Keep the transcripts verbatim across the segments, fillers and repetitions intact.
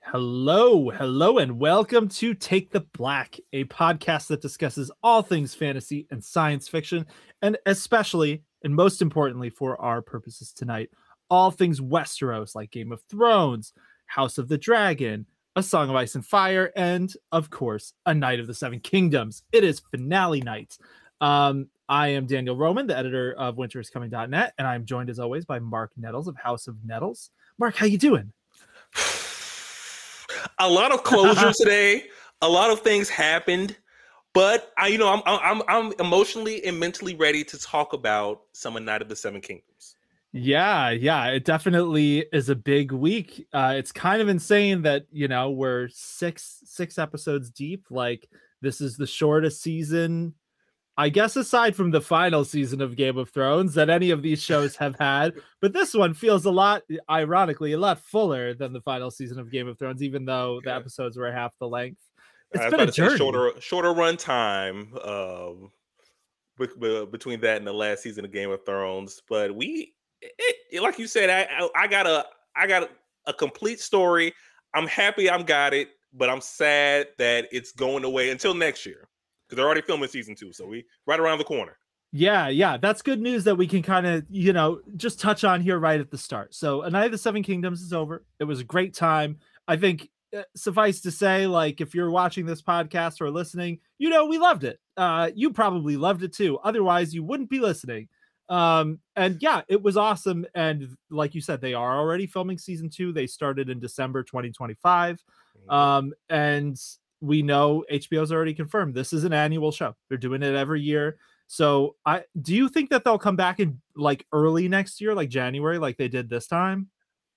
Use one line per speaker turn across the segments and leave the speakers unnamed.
Hello, hello, and welcome to Take the Black, a podcast that discusses all things fantasy and science fiction, and especially, and most importantly for our purposes tonight, all things Westeros, like Game of Thrones, House of the Dragon, A Song of Ice and Fire, and, of course, A Knight of the Seven Kingdoms. It is finale night. Um, I am Daniel Roman, the editor of winter is coming dot net, and I'm joined, as always, by Mark Nettles of House of Nettles. Mark, how you doing?
A lot of closure today. A lot of things happened, but I, you know, I'm I'm I'm emotionally and mentally ready to talk about some Knight of the Seven Kingdoms.
Yeah, yeah, it definitely is a big week. Uh, it's kind of insane that you know we're six six episodes deep. Like this is the shortest season, I guess, aside from the final season of Game of Thrones, that any of these shows have had. But this one feels a lot, ironically, a lot fuller than the final season of Game of Thrones, even though the
Yeah.
episodes were half the length. It's
I was
been
about
a
to say
journey.
shorter shorter run time um, be- be- between that and the last season of Game of Thrones. But we, it, it, like you said, I, I I got a I got a, a complete story. I'm happy I'm got it, but I'm sad that it's going away until next year because they're already filming season two. So we right around the corner.
Yeah, yeah, that's good news that we can kind of, you know, just touch on here right at the start. So, A Knight of the Seven Kingdoms is over. It was a great time. I think uh, suffice to say, like, if you're watching this podcast or listening, you know, we loved it. Uh, you probably loved it too. Otherwise, you wouldn't be listening. Um, and yeah, it was awesome. And like you said, they are already filming season two. They started in December twenty twenty-five. Um, and we know H B O's already confirmed this is an annual show. They're doing it every year. So I do you think that they'll come back in like early next year, like January, like they did this time?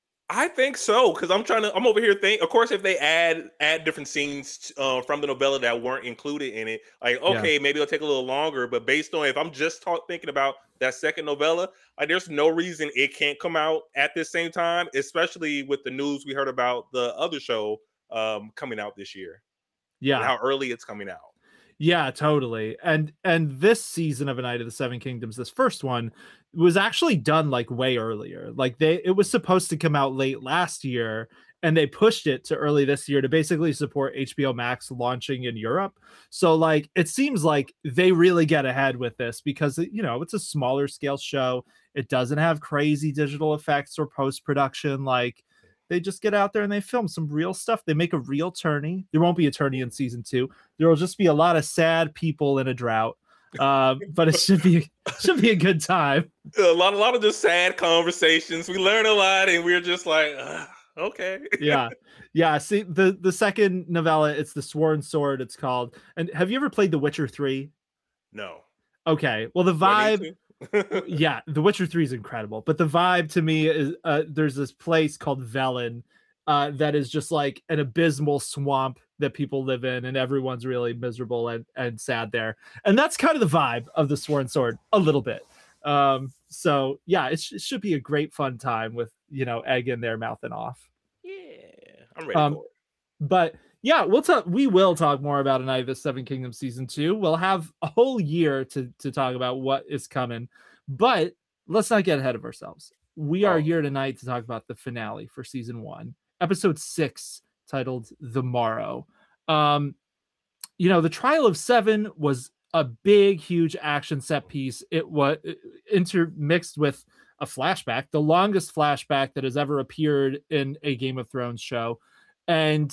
I think so because I'm trying to. I'm over here think. Of course, if they add add different scenes uh, from the novella that weren't included in it, like
Yeah.
okay, maybe it'll take a little longer. But based on if I'm just talk, thinking about that second novella, like there's no reason it can't come out at the same time. Especially with the news we heard about the other show um, coming out this year and
Yeah.
how early it's coming out.
Yeah, totally. And and this season of A Knight of the Seven Kingdoms, this first one, was actually done like way earlier. Like they it was supposed to come out late last year and they pushed it to early this year to basically support H B O Max launching in Europe. So like it seems like they really get ahead with this because you know, it's a smaller scale show. It doesn't have crazy digital effects or post-production. Like they just get out there and they film some real stuff. They make a real tourney. There won't be a tourney in season two. There will just be a lot of sad people in a drought. Um, but it should be should be a good time.
A lot, a lot of just sad conversations. We learn a lot, and we're just like, uh, okay,
yeah, yeah. See the the second novella, it's the Sworn Sword. It's called. And have you ever played The Witcher three?
No.
Okay. Well, the vibe. Yeah, The Witcher three is incredible, but the vibe to me is uh, there's this place called Velen uh, that is just like an abysmal swamp that people live in, and everyone's really miserable and, and sad there. And that's kind of the vibe of the Sworn Sword a little bit. Um, so yeah, it, sh- it should be a great fun time with, you know, egg in there, mouthing off.
Yeah, I'm ready
Um,
for it.
but yeah, we'll talk. We will talk more about A Knight of the Seven Kingdoms season two. We'll have a whole year to to talk about what is coming, but let's not get ahead of ourselves. We are
Oh.
here tonight to talk about the finale for season one, episode six, titled "The Morrow." Um, you know, the Trial of Seven was a big, huge action set piece. It was intermixed with a flashback, the longest flashback that has ever appeared in a Game of Thrones show, and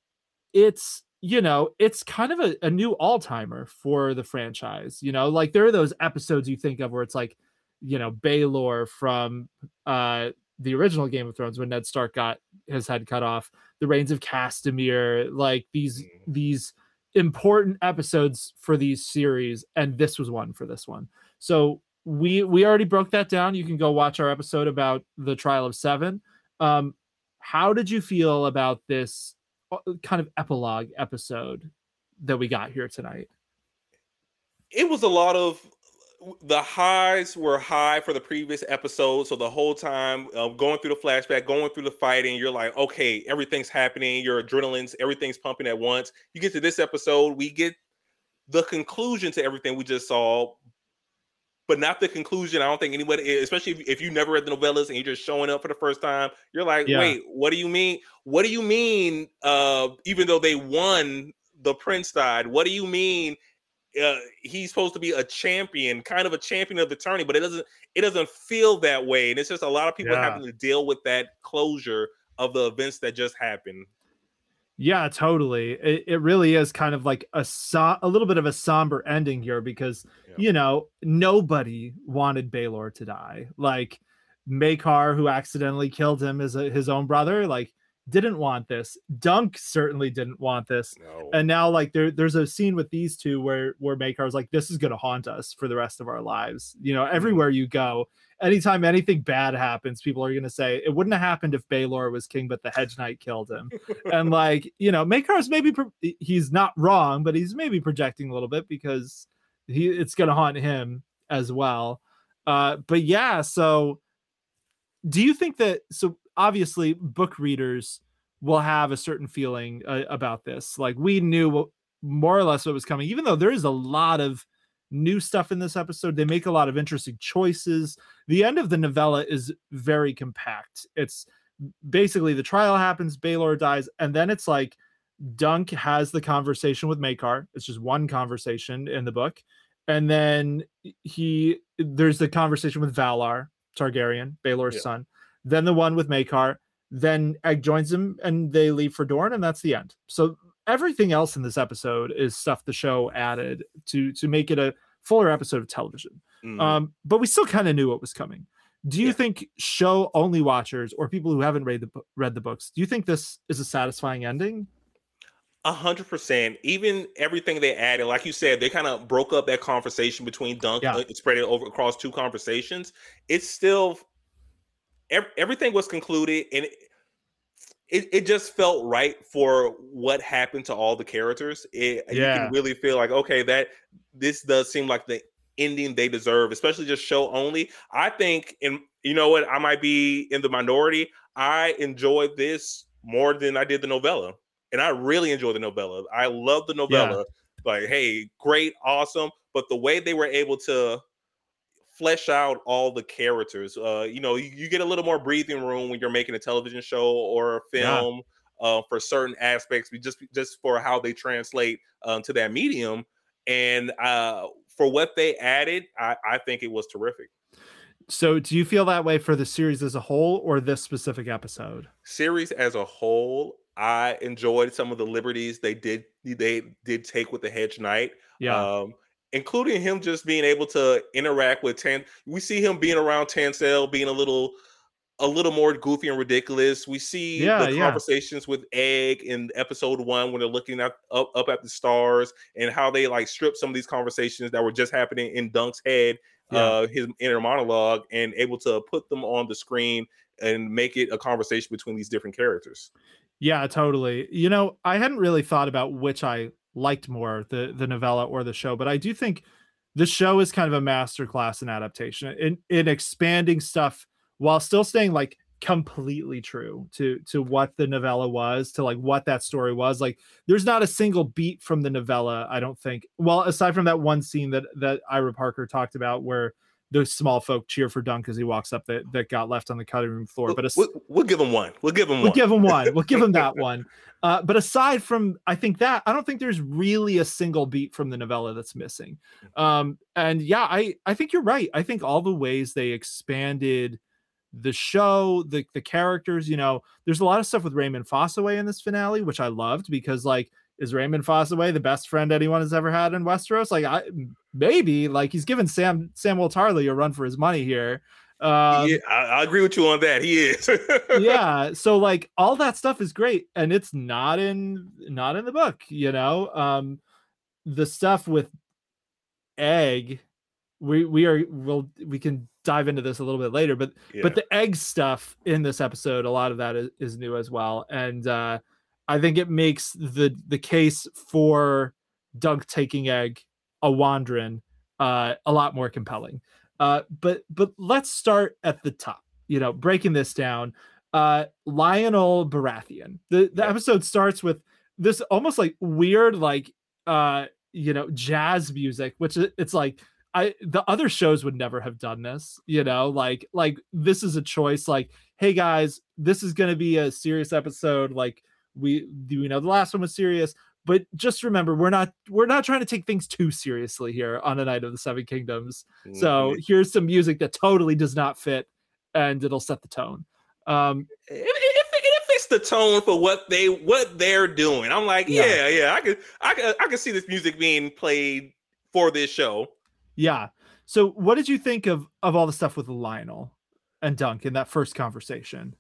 it's you know it's kind of a, a new all-timer for the franchise. You know, like there are those episodes you think of where it's like, you know, Baelor from uh the original Game of Thrones when Ned Stark got his head cut off, the Reigns of Castamere, like these
Mm.
these important episodes for these series, and this was one for this one. So we we already broke that down. You can go watch our episode about the Trial of Seven. Um, how did you feel about this kind of epilogue episode that we got here tonight?
It was a lot of the highs were high for the previous episode. So the whole time uh, going through the flashback, going through the fighting, you're like, okay, everything's happening. Your adrenaline's, everything's pumping at once. You get to this episode, we get the conclusion to everything we just saw. but not the conclusion. I don't think anybody, especially if, if you never read the novellas and you're just showing up for the first time, you're like,
Yeah.
wait, what do you mean? What do you mean? Uh, even though they won the Prince died, what do you mean? Uh, he's supposed to be a champion, kind of a champion of the tourney, but it doesn't. It doesn't feel that way, and it's just a lot of people
Yeah.
having to deal with that closure of the events that just happened.
Yeah, totally. It, it really is kind of like a so- a little bit of a somber ending here because,
Yeah.
you know, nobody wanted Baelor to die. Like Maekar, who accidentally killed him as a, his own brother, like didn't want this. Dunk certainly didn't want this.
No.
And now like there, there's a scene with these two where, where Maekar's like, this is going to haunt us for the rest of our lives. You know, everywhere you go, anytime anything bad happens, people are going to say it wouldn't have happened if Baelor was king, but the Hedge Knight killed him. And like, you know, Maekar's maybe pro- he's not wrong, but he's maybe projecting a little bit because he it's going to haunt him as well. Uh, but yeah, so do you think that, so obviously book readers will have a certain feeling uh, about this. Like we knew what, more or less what was coming, even though there is a lot of new stuff in this episode. They make a lot of interesting choices. The end of the novella is very compact. It's basically the trial happens, Baelor dies, and then it's like Dunk has the conversation with Maekar. It's just one conversation in the book. And then he there's the conversation with Valar Targaryen, Baelor's
Yeah.
son. Then the one with Maekar. Then Egg joins him and they leave for Dorne, and that's the end. So everything else in this episode is stuff the show added to to make it a fuller episode of television.
Mhm.
Um, but we still kind of knew what was coming. Do you
Yeah.
think show only watchers or people who haven't read the bo- read the books, do you think this is a satisfying ending?
A hundred percent. Even everything they added, like you said, they kind of broke up that conversation between Dunk,
Yeah.
uh, spread it over across two conversations. It's still ev- everything was concluded, and it, it it just felt right for what happened to all the characters. It, You
Yeah.
can really feel like, okay, that this does seem like the ending they deserve, especially just show only. I think, and you know what, I might be in the minority. I enjoyed this more than I did the novella. And I really enjoyed the novella. I love the novella. Like, hey, great, awesome. But the way they were able to flesh out all the characters, uh, you know, you, you get a little more breathing room when you're making a television show or a
Yeah.
film uh, for certain aspects, just just for how they translate um, to that medium. And uh, for what they added, I, I think it was terrific.
So do you feel that way for the series as a whole or this specific episode?
Series as a whole, I enjoyed some of the liberties they did they did take with the Hedge Knight.
Yeah.
Um, including him just being able to interact with Tan. We see him being around Tansel, being a little a little more goofy and ridiculous. We see
Yeah,
the
yeah.
conversations with Egg in episode one when they're looking at, up, up at the stars, and how they like strip some of these conversations that were just happening in Dunk's head,
Yeah.
uh, his inner monologue, and able to put them on the screen and make it a conversation between these different characters.
Yeah, totally. You know, I hadn't really thought about which I liked more, the the novella or the show, but I do think the show is kind of a masterclass in adaptation, in in expanding stuff while still staying like completely true to to what the novella was, to like what that story was. Like there's not a single beat from the novella, I don't think. Well, aside from that one scene that that Ira Parker talked about where the small folk cheer for Dunk as he walks up that that got left on the cutting room floor.
We'll,
But a,
we'll, we'll give him one. We'll give him
We'll
one.
give him one. We'll give him that one. Uh, but aside from, I think that, I don't think there's really a single beat from the novella that's missing. Um, and yeah, I, I think you're right. I think all the ways they expanded the show, the the characters, you know, there's a lot of stuff with Raymond Fossaway in this finale, which I loved because like, is Raymond Fossaway the best friend anyone has ever had in Westeros? Like, I maybe like he's giving Sam Samuel Tarly a run for his money here. Um,
yeah, I, I agree with you on that. He is.
yeah. So like all that stuff is great, and it's not in not in the book. You know, um, the stuff with Egg, we we are we'll we can dive into this a little bit later, but
Yeah.
but the Egg stuff in this episode, a lot of that is, is new as well, and uh, I think it makes the the case for Dunk taking Egg a Wandrin uh, a lot more compelling. Uh, but but let's start at the top. You know, breaking this down. Uh, Lionel Baratheon. The the
Yeah.
episode starts with this almost like weird, like uh, you know, jazz music, which it- it's like I the other shows would never have done this, you know, like like this is a choice. Like, hey guys, this is going to be a serious episode. Like we do, we know the last one was serious, but just remember, we're not we're not trying to take things too seriously here on A Night of the Seven Kingdoms.
Mhm.
So here's some music that totally does not fit, and it'll set the tone. Um,
It, it, it, it fits the tone for what they what they're doing. I'm like,
Yeah.
yeah, yeah, I could I could I could see this music being played for this show.
yeah. So what did you think of of all the stuff with Lionel and Dunk in that first conversation?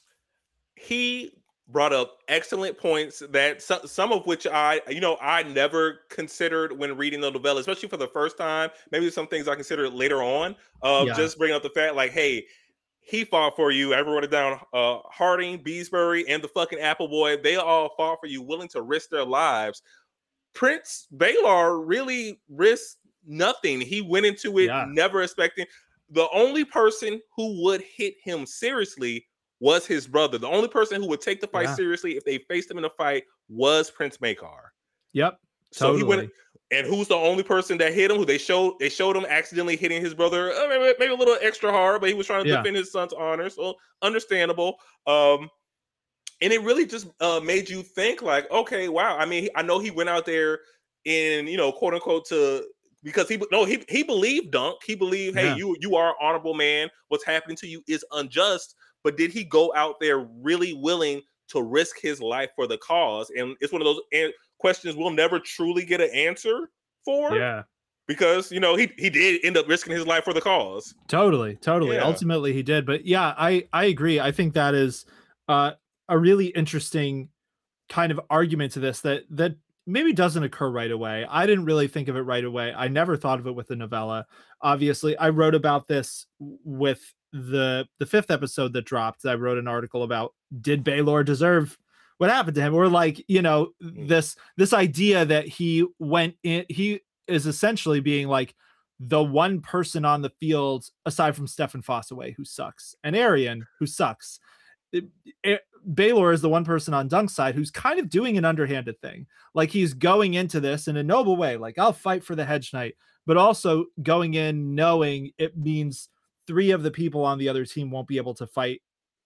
He brought up excellent points that some, some of which I, you know, I never considered when reading the novella, especially for the first time. Maybe some things I considered later on. Uh,
Yeah.
Just bringing up the fact, like, hey, he fought for you. I wrote it down. Uh, Harding, Beesbury, and the fucking Apple Boy, they all fought for you, willing to risk their lives. Prince Baelor really risked nothing. He went into it
Yeah.
never expecting. The only person who would hit him seriously was his brother. The only person who would take the fight
Yeah.
seriously if they faced him in a fight was Prince Maekar.
Yep.
So
Totally.
he went, and who's the only person that hit him? Who they showed they showed him accidentally hitting his brother, uh, maybe, maybe a little extra hard, but he was trying to
Yeah.
defend his son's honor, so understandable. Um, and it really just uh, made you think, like, okay, wow. I mean, I know he went out there in, you know, quote unquote, to because he no he he believed Dunk. He believed, hey,
Yeah.
you you are an honorable man. What's happening to you is unjust. But did he go out there really willing to risk his life for the cause? And it's one of those an- questions we'll never truly get an answer for.
Yeah.
Because, you know, he he did end up risking his life for the cause.
Totally, totally.
Yeah.
Ultimately, he did. But yeah, I I agree. I think that is uh, a really interesting kind of argument to this that that maybe doesn't occur right away. I didn't really think of it right away. I never thought of it with the novella. Obviously, I wrote about this with the the fifth episode that dropped. I wrote an article about, did Baelor deserve what happened to him, or like, you know,
Mhm.
this this idea that he went in. He is essentially being like the one person on the field aside from Stefan Fossaway who sucks, and Arian who sucks. It, it, Baelor is the one person on Dunk's side who's kind of doing an underhanded thing. Like, he's going into this in a noble way, like, I'll fight for the Hedge Knight, but also going in knowing it means three of the people on the other team won't be able to fight.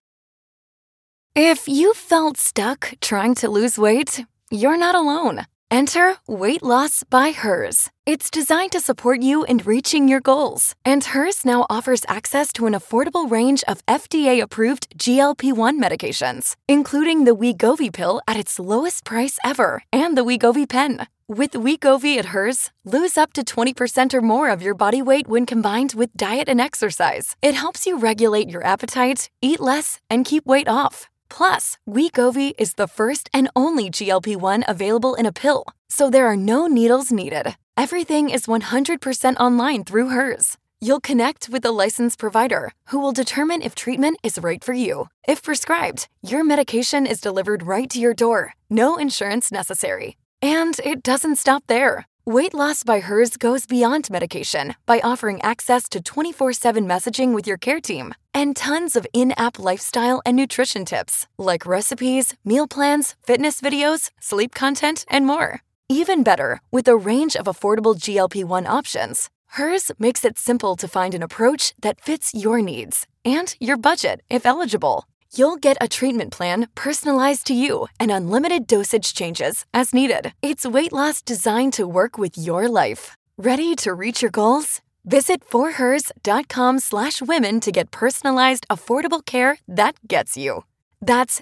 If you felt stuck trying to lose weight, you're not alone. Enter Weight Loss by Hers. It's designed to support you in reaching your goals. And Hers now offers access to an affordable range of F D A-approved G L P one medications, including the Wegovy pill at its lowest price ever and the Wegovy pen. With Wegovy at Hers, lose up to twenty percent or more of your body weight when combined with diet and exercise. It helps you regulate your appetite, eat less, and keep weight off. Plus, Wegovy is the first and only G L P one available in a pill, so there are no needles needed. Everything is one hundred percent online through Hers. You'll connect with a licensed provider who will determine if treatment is right for you. If prescribed, your medication is delivered right to your door, no insurance necessary. And it doesn't stop there. Weight Loss by Hers goes beyond medication by offering access to twenty-four seven messaging with your care team and tons of in-app lifestyle and nutrition tips like recipes, meal plans, fitness videos, sleep content, and more. Even better, with a range of affordable G L P one options, Hers makes it simple to find an approach that fits your needs and your budget if eligible. You'll get a treatment plan personalized to you and unlimited dosage changes as needed. It's weight loss designed to work with your life. Ready to reach your goals? Visit forhers.com slash women to get personalized, affordable care that gets you. That's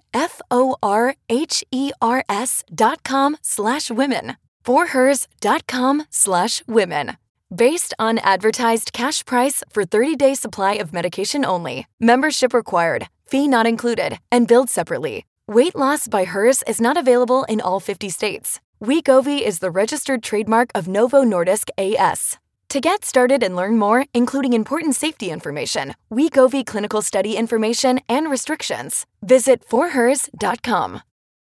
F-O-R-H-E-R-S dot com slash women. forhers.com slash women. Based on advertised cash price for thirty-day supply of medication only. Membership required. Fee not included. And billed separately. Weight Loss by Hers is not available in all fifty states. Wegovy is the registered trademark of Novo Nordisk A S. To get started and learn more, including important safety information, Wegovy clinical study information, and restrictions, visit forhers dot com.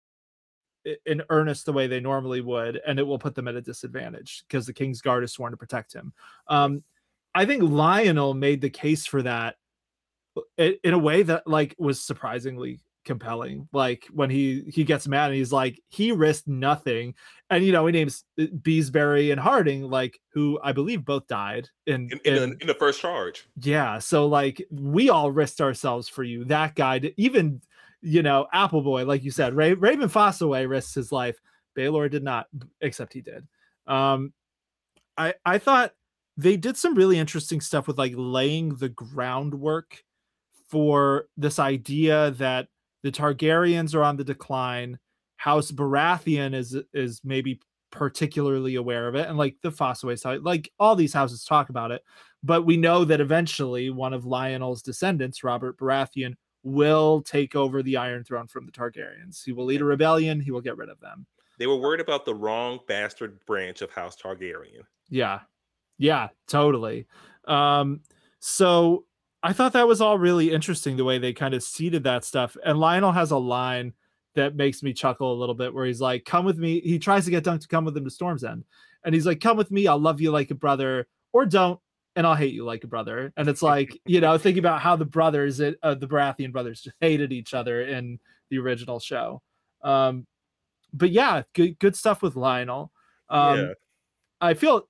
In earnest the way they normally would, and it will put them at a disadvantage because the King's Guard is sworn to protect him. Um, I think Lionel made the case for that in, in a way that like was surprisingly compelling. Like when he he gets mad and he's like, he risked nothing, and you know he names Beesbury and Harding, like who I believe both died in
in, in,
in,
the, in the first charge.
Yeah, so like we all risked ourselves for you. That guy, did, even you know Appleboy, like you said, Ray, Raymond Fossaway risked his life. Baylor did not, except he did. Um, I I thought they did some really interesting stuff with like laying the groundwork for this idea that the Targaryens are on the decline. House Baratheon is is maybe particularly aware of it, and like the Fossaway side, like all these houses talk about it. But we know that eventually one of Lionel's descendants, Robert Baratheon, will take over the Iron Throne from the Targaryens. He will lead a rebellion. He will get rid of them.
They were worried about the wrong bastard branch of House Targaryen.
Yeah, yeah, totally. Um, so I thought that was all really interesting, the way they kind of seeded that stuff. And Lionel has a line that makes me chuckle a little bit where he's like, come with me. He tries to get Dunk to come with him to Storm's End. And he's like, come with me. I'll love you like a brother, or don't. And I'll hate you like a brother. And it's like, you know, thinking about how the brothers, uh, the Baratheon brothers, just hated each other in the original show. Um, but yeah, good, good stuff with Lionel. Um,
yeah.
I feel,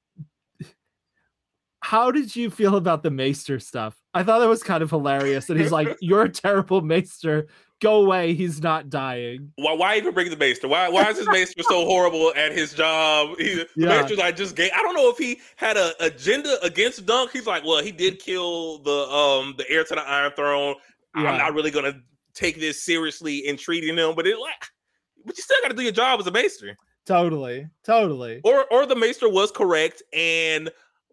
how did you feel about the Maester stuff? I thought that was kind of hilarious. And he's like, you're a terrible Maester. Go away. He's not dying.
Why, why even bring the Maester? Why why is his Maester so horrible at his job? He, the
Yeah.
Maester's I just gave. I don't know if he had an agenda against Dunk. He's like, well, he did kill the um the heir to the Iron Throne.
Yeah.
I'm not really gonna take this seriously in treating him, but it like, but you still got to do your job as a Maester.
Totally. Totally.
Or or the Maester was correct and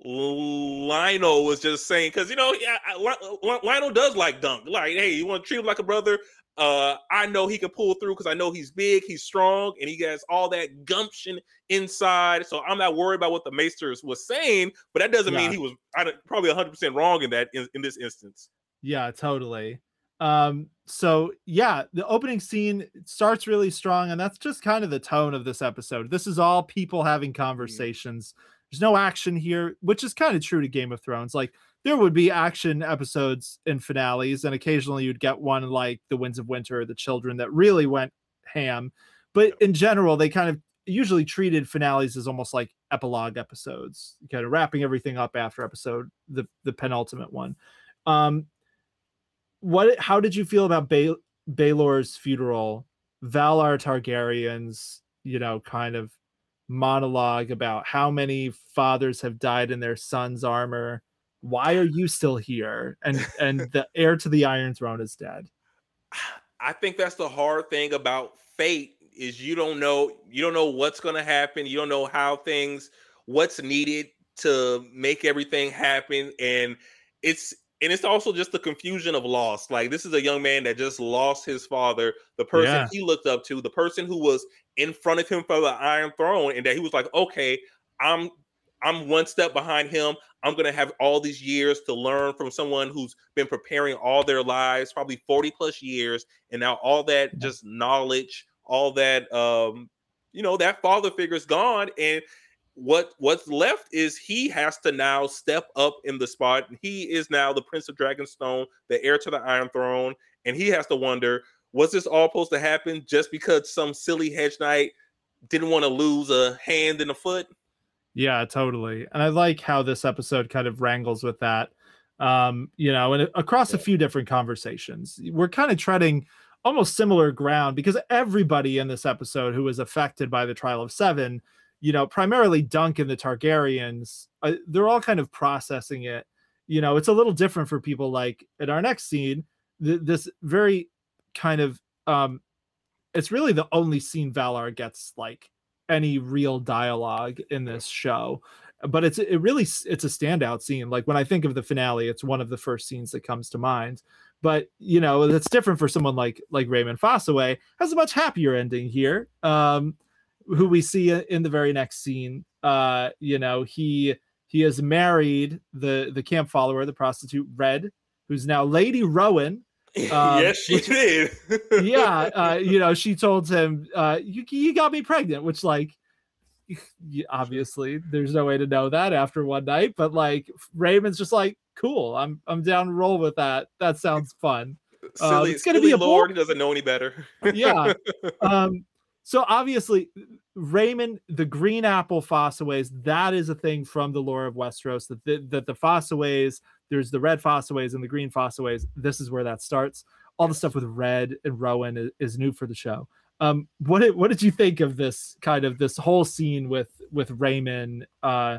Lionel was just saying, because you know, yeah, I, Lionel does like Dunk. Like, hey, you want to treat him like a brother? Uh, I know he can pull through because I know he's big, he's strong, and he has all that gumption inside. So I'm not worried about what the Maester was saying, but that doesn't
Yeah.
mean he was I, probably one hundred percent wrong in that in, in this instance.
Yeah, totally. Um, so yeah, the opening scene starts really strong, and that's just kind of the tone of this episode. This is all people having conversations. Mm. There's no action here, which is kind of true to Game of Thrones. Like, there would be action episodes in finales, and occasionally you'd get one like The Winds of Winter or The Children that really went ham. But in general, they kind of usually treated finales as almost like epilogue episodes, kind of wrapping everything up after episode, the, the penultimate one. Um, what? How did you feel about Bay, Baelor's funeral, Valar Targaryen's, you know, kind of monologue about how many fathers have died in their son's armor? Why are you still here? And and the heir to the Iron Throne is dead.
I think that's the hard thing about fate is you don't know you don't know what's going to happen. You don't know how things, what's needed to make everything happen, and it's and it's also just the confusion of loss. Like, this is a young man that just lost his father, the person
Yeah.
he looked up to, the person who was in front of him for the Iron Throne, and that he was like, okay, I'm I'm one step behind him. I'm going to have all these years to learn from someone who's been preparing all their lives, probably forty plus years. And now all that just knowledge, all that, um, you know, that father figure is gone. And what what's left is he has to now step up in the spot. He is now the Prince of Dragonstone, the heir to the Iron Throne. And he has to wonder, was this all supposed to happen just because some silly hedge knight didn't want to lose a hand and a foot?
Yeah, totally. And I like how this episode kind of wrangles with that. Um, you know, and across a few different conversations, we're kind of treading almost similar ground, because everybody in this episode who was affected by the Trial of Seven, you know, primarily Dunk and the Targaryens, uh, they're all kind of processing it. You know, it's a little different for people like in our next scene, th- this very kind of, um, it's really the only scene Valar gets like any real dialogue in this show, but it's it really it's a standout scene. Like, when I think of the finale, it's one of the first scenes that comes to mind. But you know, that's different for someone like like Raymond Fossaway. Has a much happier ending here, um who we see in the very next scene. Uh you know, he he has married the the camp follower, the prostitute Red, who's now Lady Rowan.
Um, yes, she
which,
did.
yeah, uh, you know, she told him, uh, you, you got me pregnant, which, like, obviously there's no way to know that after one night, but like Raymond's just like, cool, I'm I'm down to roll with that. That sounds fun. Um,
silly,
it's going to
silly
be a
Lord.
bull.
He doesn't know any better.
Yeah. Um, so obviously, Raymond, the green apple Fossaways, that is a thing from the lore of Westeros. That the, that the Fossaways, there's the red Fossaways and the green Fossaways. This is where that starts. All the stuff with Red and Rowan is, is new for the show. Um, what did what did you think of this kind of this whole scene with with Raymond? Uh,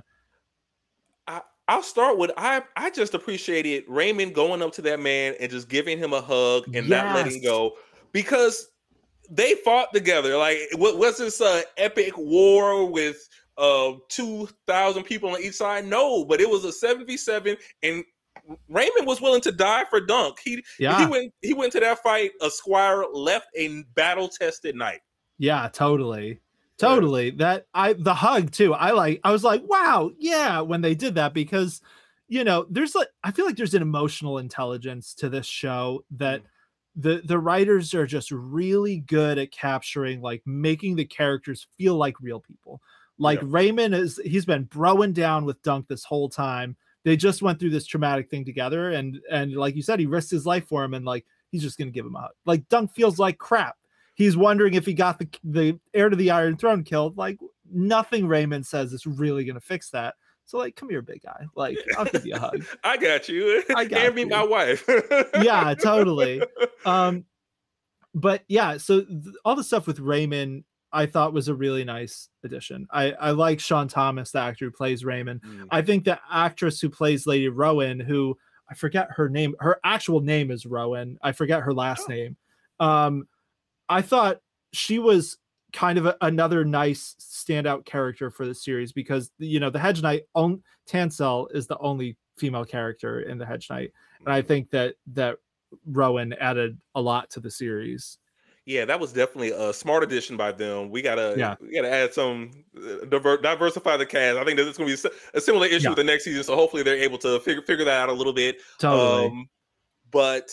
I, I'll start with I. I just appreciated Raymond going up to that man and just giving him a hug and
yes.
not letting go, because they fought together. Like, what was this uh, epic war with uh, two thousand people on each side? No, but it was a seven v seven, and Raymond was willing to die for Dunk. He yeah. he went he went to that fight. A squire left a battle tested knight.
Yeah, totally, totally. Yeah. That I the hug too. I like. I was like, wow, yeah, when they did that, because you know, there's like I feel like there's an emotional intelligence to this show that. Mm. The the writers are just really good at capturing, like making the characters feel like real people. Like yeah. Raymond is he's been broing down with Dunk this whole time. They just went through this traumatic thing together, and and like you said, he risked his life for him, and like he's just gonna give him a hug. Like Dunk feels like crap. He's wondering if he got the the heir to the Iron Throne killed. Like nothing Raymond says is really gonna fix that. So like, come here, big guy. Like, I'll give you a hug.
I got you.
I got
and
you.
me, my wife.
Yeah, totally. Um, but yeah, so th- all the stuff with Raymond, I thought was a really nice addition. I I like Sean Thomas, the actor who plays Raymond. Mm. I think the actress who plays Lady Rowan, who I forget her name, her actual name is Rowan. I forget her last oh. name. Um, I thought she was kind of a, another nice standout character for the series, because you know the Hedge Knight on Tansel is the only female character in the Hedge Knight, and I think that that Rowan added a lot to the series.
Yeah, that was definitely a smart addition by them. We gotta
yeah.
we gotta add some diver, diversify the cast. I think that it's gonna be a similar issue yeah. with the next season, so hopefully they're able to figure figure that out a little bit.
Totally.
Um, but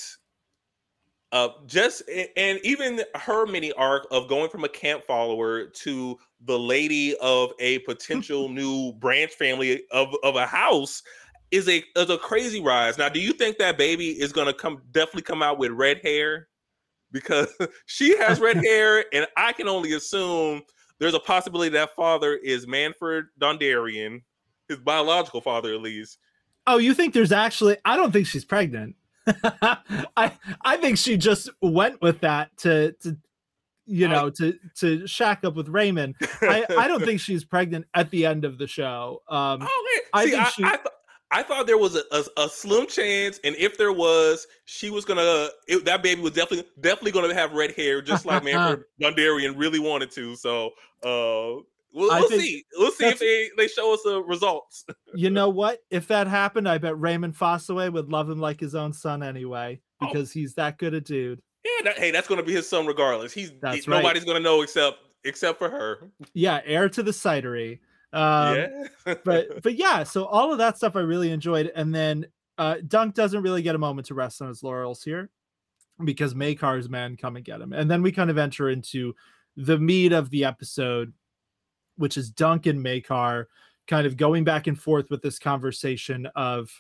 Uh, just and even her mini arc of going from a camp follower to the lady of a potential new branch family of, of a house is a is a crazy rise. Now, do you think that baby is gonna come definitely come out with red hair? Because she has red hair, and I can only assume there's a possibility that father is Manfred Dondarrion, his biological father at least.
Oh, you think there's actually? I don't think she's pregnant. I I think she just went with that to to you know I, to to shack up with Raymond. I, I don't think she's pregnant at the end of the show. Um,
okay.
I
See,
think
I,
she.
I, th- I thought there was a, a, a slim chance, and if there was, she was gonna it, that baby was definitely definitely gonna have red hair, just like Manfred Dondarrion really wanted to. So. Uh, We'll, we'll see. We'll see if they, they show us the results. You
know what? If that happened, I bet Raymond Fossaway would love him like his own son anyway, because oh. he's that good a dude.
Yeah, that, hey, that's going to be his son regardless. He's
that's
he,
right.
Nobody's going to know except except for her.
Yeah, heir to the cidery. Um, yeah. but but yeah, so all of that stuff I really enjoyed, and then uh, Dunk doesn't really get a moment to rest on his laurels here, because Maekar's men come and get him, and then we kind of enter into the meat of the episode, which is Dunk and Maekar kind of going back and forth with this conversation of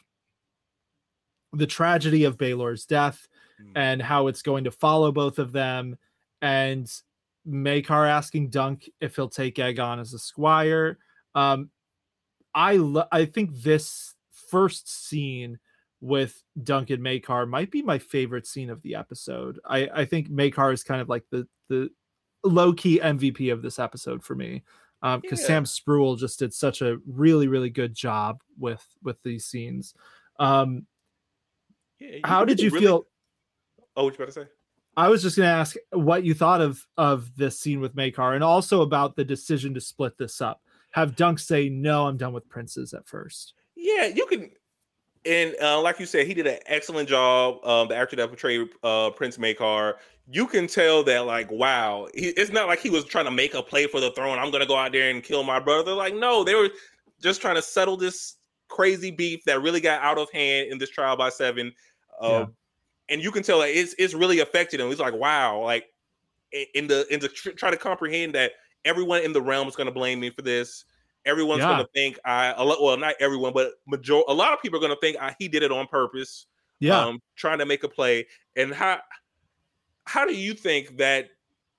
the tragedy of Baelor's death mm. and how it's going to follow both of them. And Maekar asking Dunk if he'll take Aegon as a squire. Um, I, lo- I think this first scene with Dunk and Maekar might be my favorite scene of the episode. I, I think Maekar is kind of like the, the low-key M V P of this episode for me. Um, because yeah. Sam Spruill just did such a really, really good job with with these scenes. Um, yeah, how did you really... feel?
Oh, what you about to say?
I was just going to ask what you thought of of this scene with Maekar, and also about the decision to split this up. Have Dunk say, "No, I'm done with princes" at first.
Yeah, you can. And uh, like you said, he did an excellent job. Um, the actor that portrayed uh, Prince Maekar, you can tell that, like, wow, he, it's not like he was trying to make a play for the throne. I'm going to go out there and kill my brother. Like, no, they were just trying to settle this crazy beef that really got out of hand in this trial by seven. Uh, yeah. And you can tell that it's it's really affected him. He's like, wow, like in the in the try to comprehend that everyone in the realm is going to blame me for this. Everyone's yeah. going to think I, well, not everyone, but major, a lot of people are going to think I, he did it on purpose.
Yeah.
um, trying to make a play. And how how do you think that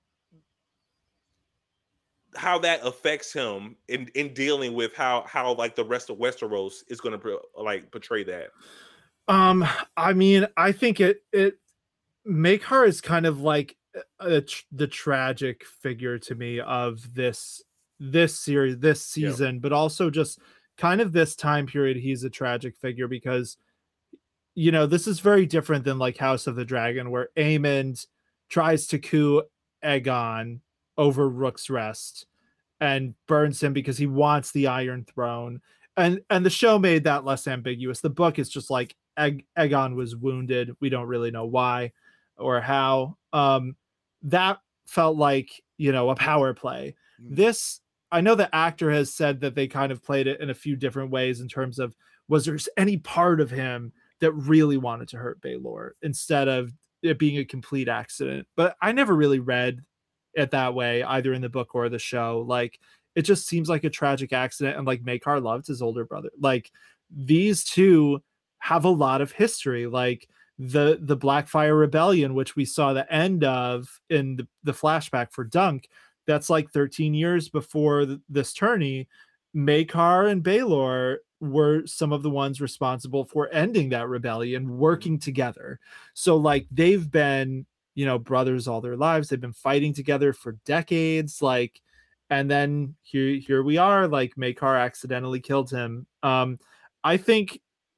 how that affects him in in dealing with how how like the rest of Westeros is going to like portray that?
Um, I mean, I think it it Makar is kind of like a, tr- the tragic figure to me of this this series, this
Yeah.
season, but also just kind of this time period. He's a tragic figure because you know this is very different than like House of the Dragon, where Aemond tries to coup Aegon over Rook's Rest and burns him because he wants the Iron Throne. And and the show made that less ambiguous. The book is just like Eg- Aegon was wounded. We don't really know why or how. Um, that felt like, you know, a power play.
Mm.
This, I know the actor has said that they kind of played it in a few different ways in terms of was there any part of him that really wanted to hurt Baelor instead of it being a complete accident. But I never really read it that way, either in the book or the show. Like, it just seems like a tragic accident. And like Makar loved his older brother. Like, these two have a lot of history. Like the the Blackfire Rebellion, which we saw the end of in the, the flashback for Dunk, that's like thirteen years before th- this tourney. Makar and Baelor were some of the ones responsible for ending that rebellion, working together. So like they've been, you know, brothers all their lives. They've been fighting together for decades. Like, and then here here we are. Like Makar accidentally killed him. Um, I think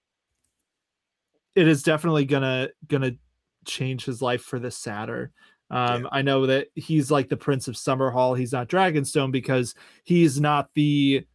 it is definitely gonna gonna change his life for the sadder. Um,
Yeah.
I know that he's like the Prince of Summerhall. He's not Dragonstone because he's not the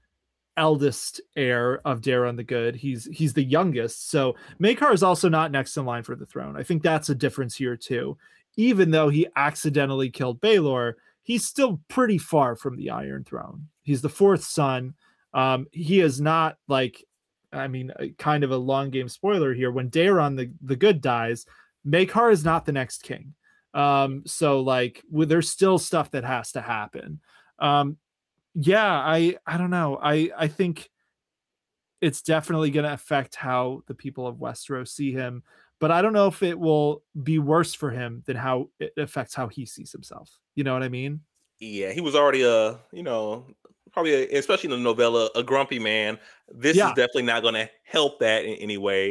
eldest heir of Daeron the Good. He's he's the youngest. So Makar is also not next in line for the throne. I think that's a difference here too. Even though he accidentally killed Baelor, he's still pretty far from the Iron Throne. He's the fourth son. Um, he is not like, I mean, kind of a long game spoiler here. When Daeron the, the Good dies, Makar is not the next king. Um, so like, well, there's still stuff that has to happen. Um, yeah, I I don't know. I I think it's definitely going to affect how the people of Westeros see him, but I don't know if it will be worse for him than how it affects how he sees himself. You know what I mean?
Yeah, he was already a, you know, probably a, especially in the novella, a grumpy man. This is
Yeah.
definitely not going to help that in any way.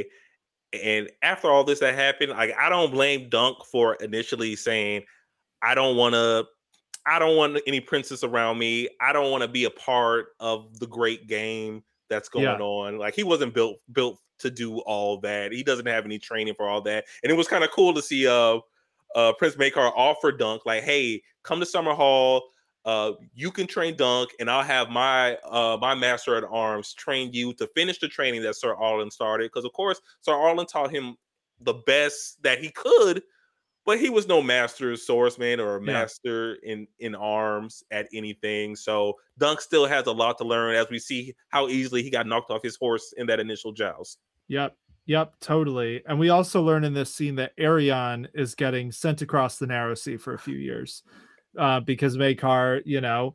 And after all this that happened, like I don't blame Dunk for initially saying, I don't want to I don't want any princess around me. I don't want to be a part of the great game that's going
Yeah.
on. Like he wasn't built built to do all that. He doesn't have any training for all that. And it was kind of cool to see uh uh Prince Makar offer Dunk like, hey, come to Summerhall. Uh, you can train Dunk, and I'll have my uh my master at arms train you to finish the training that Sir Arlen started. Because of course, Sir Arlen taught him the best that he could. But he was no master swordsman or a
Yeah.
master in, in arms at anything. So Dunk still has a lot to learn as we see how easily he got knocked off his horse in that initial joust.
Yep. Yep, totally. And we also learn in this scene that Arion is getting sent across the Narrow Sea for a few years. Uh, because Makar, you know,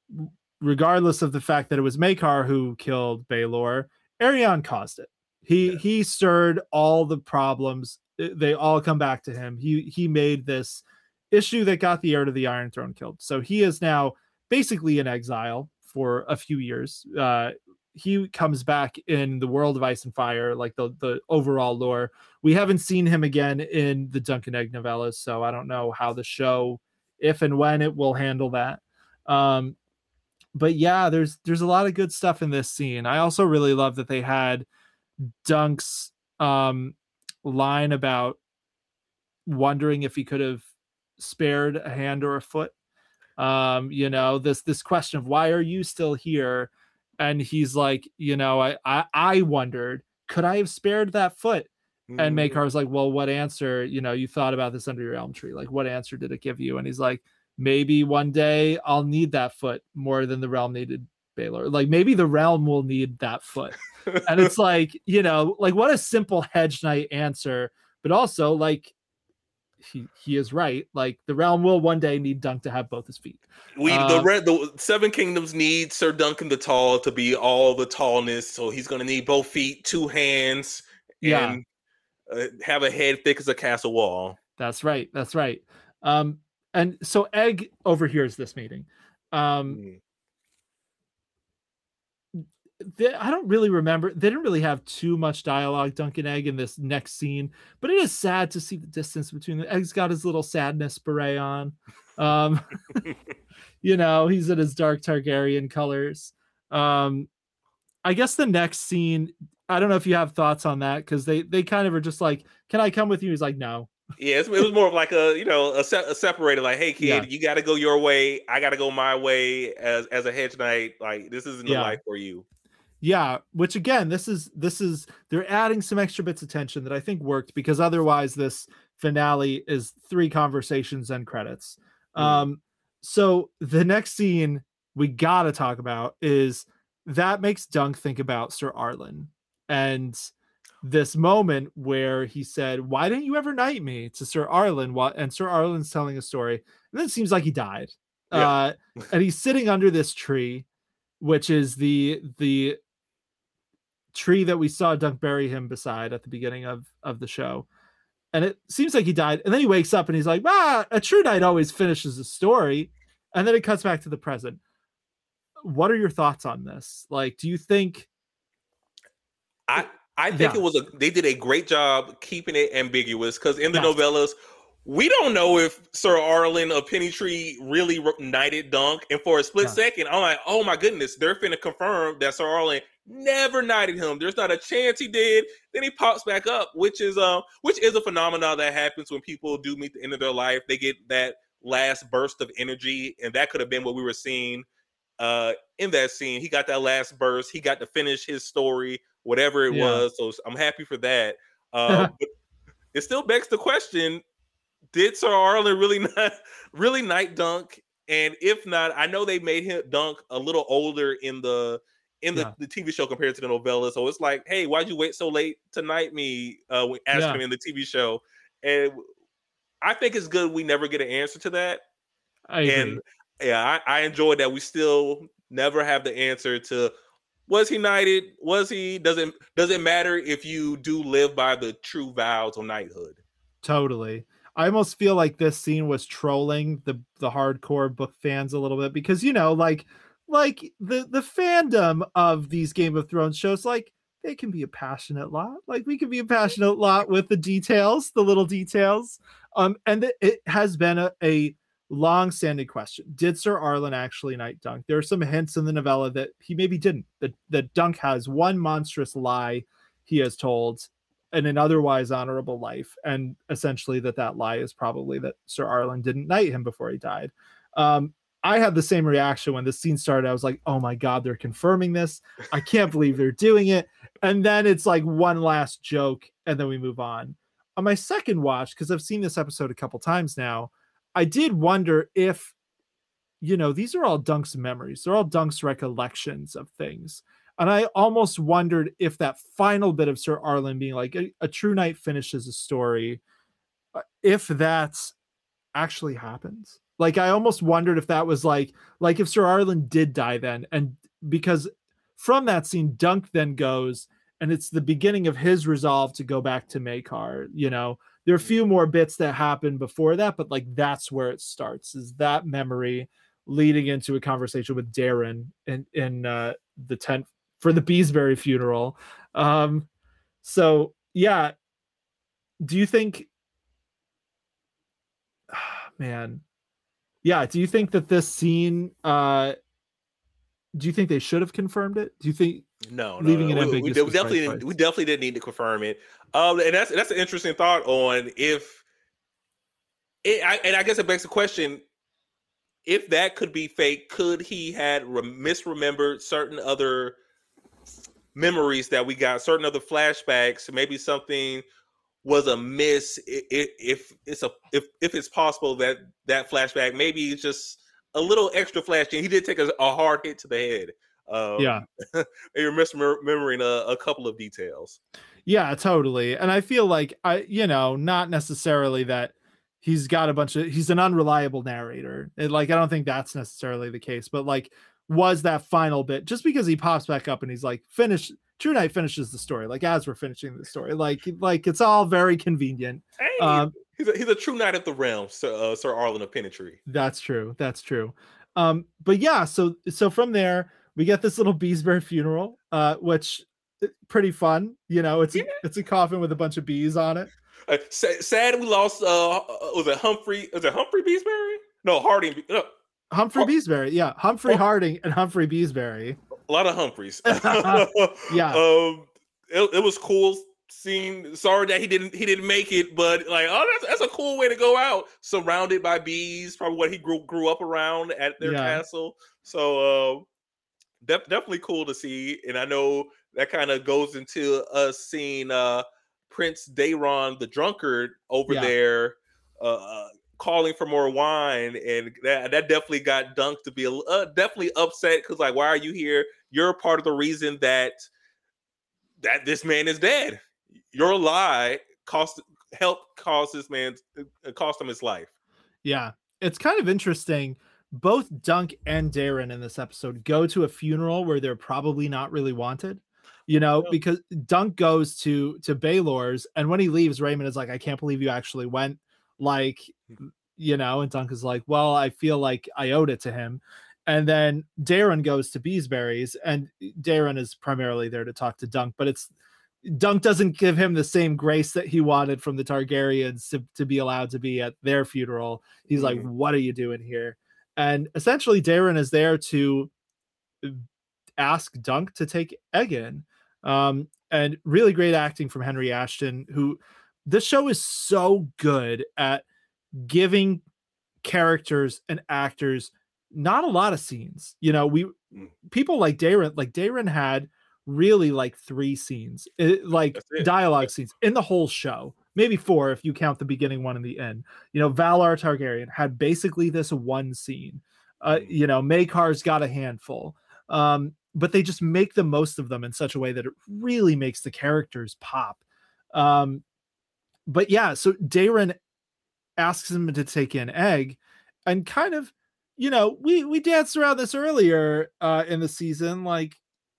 regardless of the fact that it was Makar who killed Baelor, Arion caused it. He
Yeah.
he stirred all the problems. They all come back to him. He he made this issue that got the heir to the Iron Throne killed. So he is now basically in exile for a few years. Uh, he comes back in the world of Ice and Fire, like the the overall lore. We haven't seen him again in the Dunk and Egg novellas, so I don't know how the show, if and when it will handle that. Um, but yeah, there's there's a lot of good stuff in this scene. I also really love that they had Dunk's um, line about wondering if he could have spared a hand or a foot. Um, you know, this this question of why are you still here? And he's like, you know, I I, I wondered, could I have spared that foot? And
Mm.
Makar was like, well, what answer? You know, you thought about this under your elm tree. Like, what answer did it give you? And he's like, maybe one day I'll need that foot more than the realm needed Baelor. Like, maybe the realm will need that foot. And it's like, you know, like what a simple hedge knight answer, but also like he he is right. Like the realm will one day need Dunk to have both his feet.
We
Um,
the red the Seven Kingdoms need Sir Duncan the Tall to be all the tallness, so he's gonna need both feet, two hands,
Yeah.
and uh, have a head thick as a castle wall.
That's right. That's right. Um, and so Egg overhears this meeting. Um, mm. They, I don't really remember. They didn't really have too much dialogue, Dunk and Egg, in this next scene, but it is sad to see the distance between them. Egg's got his little sadness beret on. Um, you know, he's in his dark Targaryen colors. Um, I guess the next scene, I don't know if you have thoughts on that, because they, they kind of are just like, can I come with you? He's like, no.
Yeah, it was more of like a, you know, a, se- a separated, like, hey, kid, yeah. you got to go your way. I got to go my way as as a hedge knight. Like, this isn't the yeah. life for you.
Yeah, which again, this is this is they're adding some extra bits of tension that I think worked, because otherwise this finale is three conversations and credits. Mm. Um, so the next scene we gotta talk about is that makes Dunk think about Sir Arlen and this moment where he said, "Why didn't you ever knight me?" to Sir Arlen, while and Sir Arlen's telling a story, and then it seems like he died. Yeah. Uh, and he's sitting under this tree, which is the the tree that we saw Dunk bury him beside at the beginning of of the show, and it seems like he died. And then he wakes up and he's like, "Ah, a true knight always finishes a story." And then it cuts back to the present. What are your thoughts on this? Like, do you think?
I I think yeah. it was a they did a great job keeping it ambiguous, because in the yes. novellas, we don't know if Sir Arlen of Pennytree really knighted Dunk. And for a split yeah. second, I'm like, oh my goodness, they're finna confirm that Sir Arlen never knighted him. There's not a chance he did. Then he pops back up, which is um, which is a phenomenon that happens when people do meet the end of their life. They get that last burst of energy, and that could have been what we were seeing uh, in that scene. He got that last burst. He got to finish his story, whatever it yeah. was. So I'm happy for that. Uh, but it still begs the question: did Sir Arlen really not really knight Dunk? And if not, I know they made him Dunk a little older in the in the, yeah. the T V show compared to the novella. So it's like, hey, why'd you wait so late to knight me? Uh, when asking yeah. him in the T V show. And I think it's good we never get an answer to that.
I agree.
And yeah, I, I enjoyed that we still never have the answer to, was he knighted? Was he? Doesn't does it matter if you do live by the true vows of knighthood?
Totally. I almost feel like this scene was trolling the the hardcore book fans a little bit, because, you know, like like the the fandom of these Game of Thrones shows, like, they can be a passionate lot. Like, we can be a passionate lot with the details, the little details. Um, and th- it has been a, a long-standing question. Did Sir Arlen actually knight Dunk? There are some hints in the novella that he maybe didn't. That, that Dunk has one monstrous lie he has told in an otherwise honorable life, and essentially that that lie is probably that Sir Arlen didn't knight him before he died. Um, I had the same reaction when the scene started. I was like, oh my God, they're confirming this. I can't believe they're doing it. And then it's like one last joke, and then we move on. On my second watch, because I've seen this episode a couple times now, I did wonder if, you know, these are all Dunk's memories. They're all Dunk's recollections of things. And I almost wondered if that final bit of Sir Arlen being like, a, a true knight finishes a story, if that's actually happens. Like, I almost wondered if that was like, like if Sir Arlen did die then, and because from that scene, Dunk then goes, and it's the beginning of his resolve to go back to Maekar. You know, there are a few more bits that happen before that, but like, that's where it starts, is that memory leading into a conversation with Darren in, in uh, the tent for the Beesbury funeral. Um, so yeah. Do you think, oh, man, yeah. Do you think that this scene, uh, do you think they should have confirmed it? Do you think
no,
leaving
no,
it
we,
ambiguous?
We, we definitely, we definitely didn't need to confirm it. Um, and that's that's an interesting thought on if it, I, and I guess it begs the question: if that could be fake, could he had re- misremembered certain other memories that we got, certain other flashbacks? Maybe something was a miss. If, if it's a if if it's possible that that flashback maybe it's just a little extra flash. He did take a, a hard hit to the head. Um,
yeah,
you're misremembering a, a couple of details.
Yeah, totally. And I feel like I, you know, not necessarily that he's got a bunch of, he's an unreliable narrator. It, like, I don't think that's necessarily the case, but like, was that final bit, just because he pops back up and he's like, finish, True Knight finishes the story, like as we're finishing the story, like like it's all very convenient.
Hey,
Um,
he's a, he's a true knight of the realm, Sir, uh, Sir Arlen of Penetry.
that's true. That's true. Um, but yeah, so so from there we get this little Beesbury funeral, uh, which pretty fun. You know, it's a,
Yeah.
it's a coffin with a bunch of bees on it.
Uh, sad, sad we lost. Uh, was it Humphrey? Was it Humphrey Beesbury? No, Harding. No,
Humphrey
Har-
Beesbury, yeah, Humphrey
Har-
Harding and Humphrey Beesbury.
a lot of Humphreys.
Yeah.
Um, it, it was cool seeing. Sorry that he didn't he didn't make it, but like, oh, that's that's a cool way to go out, surrounded by bees. Probably what he grew grew up around at their
Yeah.
castle. So, uh, def- definitely cool to see. And I know that kind of goes into us seeing uh, Prince Daron the drunkard over
Yeah.
there. Uh, calling for more wine, and that, that definitely got Dunk to be uh, definitely upset because like, why are you here? You're part of the reason that that this man is dead. Your lie cost helped cause this man uh, cost him his life.
Yeah, it's kind of interesting. Both Dunk and Darren in this episode go to a funeral where they're probably not really wanted, you know,
Yeah.
because Dunk goes to to Baylor's, and when he leaves, Raymond is like, I can't believe you actually went. Like, you know, and Dunk is like, well, I feel like I owed it to him. And then Darren goes to Beesbury's, and Darren is primarily there to talk to Dunk, but it's Dunk doesn't give him the same grace that he wanted from the Targaryens to, to be allowed to be at their funeral. He's like,
Mhm.
what are you doing here? And essentially Darren is there to ask Dunk to take Egg in. Um, and really great acting from Henry Ashton, who this show is so good at giving characters and actors not a lot of scenes. You know, we
Mm.
people like Darren, like Darren had really like three scenes, it, like
That's it.
dialogue scenes in the whole show, maybe four if you count the beginning one and the end. You know, Valar Targaryen had basically this one scene. Uh,
Mm.
you know, Maekar's got a handful. Um, but they just make the most of them in such a way that it really makes the characters pop. Um, but yeah, so Darren asks him to take in Egg, and kind of, you know, we we danced around this earlier uh, in the season, like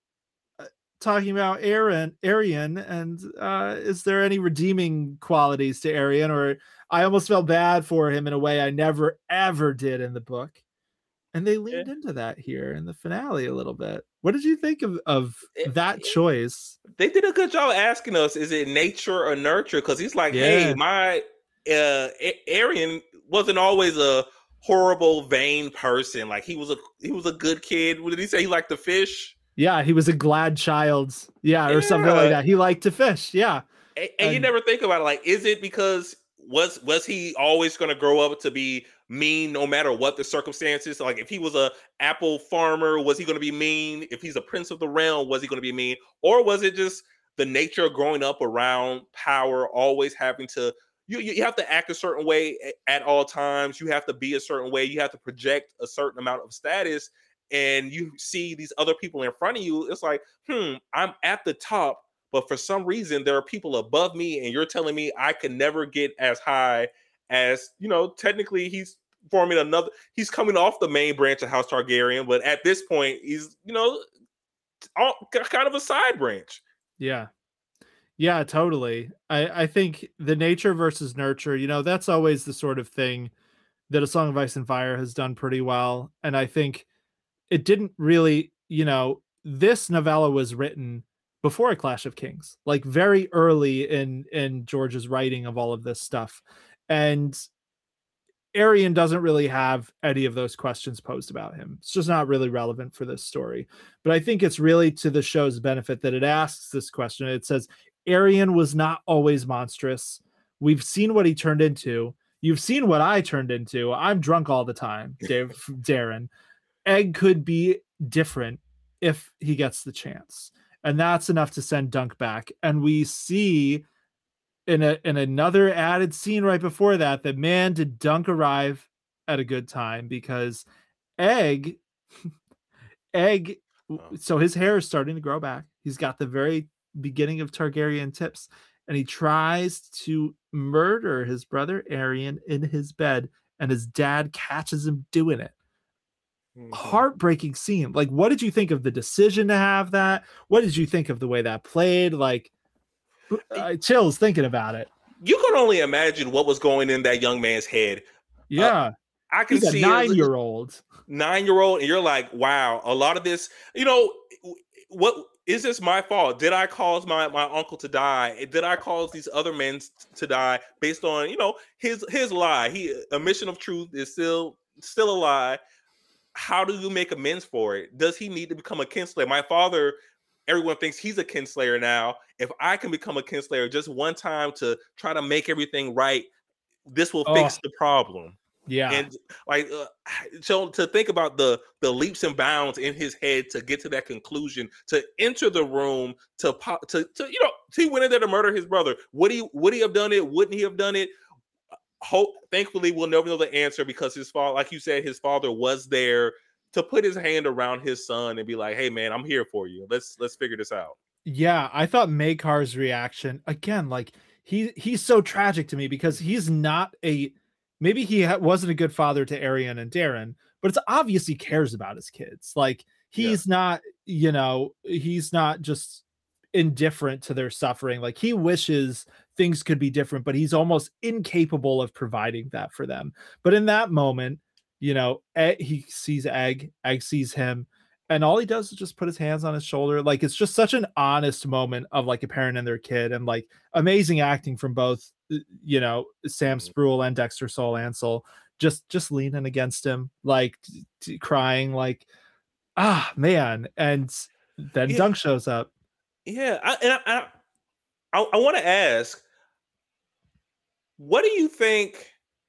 uh, talking about Aaron, Arian, and uh, is there any redeeming qualities to Arian? Or I almost felt bad for him in a way I never ever did in the book. And they leaned
Yeah.
into that here in the finale a little bit. What did you think of, of
It-
that
it-
choice?
They did a good job asking us, is it nature or nurture? Because he's like,
Yeah.
hey, my uh Arian wasn't always a horrible, vain person. Like he was a he was a good kid. What did he say? He liked to fish.
Yeah, he was a glad child. Yeah, or something
Yeah.
like that. He liked to fish. Yeah.
And, and you
And-
never think about it, like, is it because was was he always going to grow up to be mean no matter what the circumstances? Like if he was a apple farmer, was he going to be mean? If he's a prince of the realm, was he going to be mean? Or was it just the nature of growing up around power, always having to you you have to act a certain way at all times. You have to be a certain way. You have to project a certain amount of status. And you see these other people in front of you. It's like, hmm, I'm at the top, but for some reason there are people above me, and you're telling me I can never get as high as, you know, technically he's forming another, he's coming off the main branch of House Targaryen, but at this point he's, you know, all, kind of a side branch.
Yeah. Yeah, totally. I, I think the nature versus nurture, you know, that's always the sort of thing that A Song of Ice and Fire has done pretty well. And I think it didn't really, you know, this novella was written before A Clash of Kings, like very early in in George's writing of all of this stuff. And Arian doesn't really have any of those questions posed about him. It's just not really relevant for this story. But I think it's really to the show's benefit that it asks this question. It says, Arian was not always monstrous. We've seen what he turned into. You've seen what I turned into. I'm drunk all the time, Dave, Darren. Egg could be different if he gets the chance. And that's enough to send Dunk back. And we see in a in another added scene right before that, that man, did Dunk arrive at a good time, because Egg, Egg,
Oh.
so his hair is starting to grow back. He's got the very beginning of Targaryen tips, and he tries to murder his brother Arian in his bed, and his dad catches him doing it.
Mhm.
heartbreaking scene. Like, what did you think of the decision to have that? What did you think of the way that played? Like, uh, chills thinking about it.
You can only imagine what was going in that young man's head. Uh,
Yeah.
I can
He's a
see it as a
nine-year-old.
nine-year-old, and you're like, wow, a lot of this, you know, what is this my fault? Did I cause my, my uncle to die? Did I cause these other men to die based on, you know, his his lie? He a mission of truth is still still a lie. How do you make amends for it? Does he need to become a kinslayer? My father, everyone thinks he's a kinslayer now. If I can become a kinslayer just one time to try to make everything right, this will
Oh,
fix the problem.
yeah.
And like, uh, so to think about the the leaps and bounds in his head to get to that conclusion, to enter the room, to pop, to, to you know, he went in there to murder his brother. Would he would he have done it? Wouldn't he have done it? Hope, thankfully, we'll never know the answer because his father, like you said, his father was there to put his hand around his son and be like, "Hey, man, I'm here for you. Let's let's figure this out."
Yeah, I thought Makar's reaction again, like he he's so tragic to me because he's not a maybe he ha- wasn't a good father to Arian and Darren, but it's obvious he cares about his kids. Like he's yeah. not, you know, he's not just indifferent to their suffering. Like he wishes things could be different, but he's almost incapable of providing that for them. But in that moment, you know, Egg, he sees Egg, Egg sees him, and all he does is just put his hands on his shoulder. Like it's just such an honest moment of like a parent and their kid, and like amazing acting from both, you know, Sam Spruill and Dexter Soul Ansel, just just leaning against him, like t- t- crying, like ah man. And then
yeah.
Dunk shows up.
Yeah, I, and I, I, I want to ask, what do you think?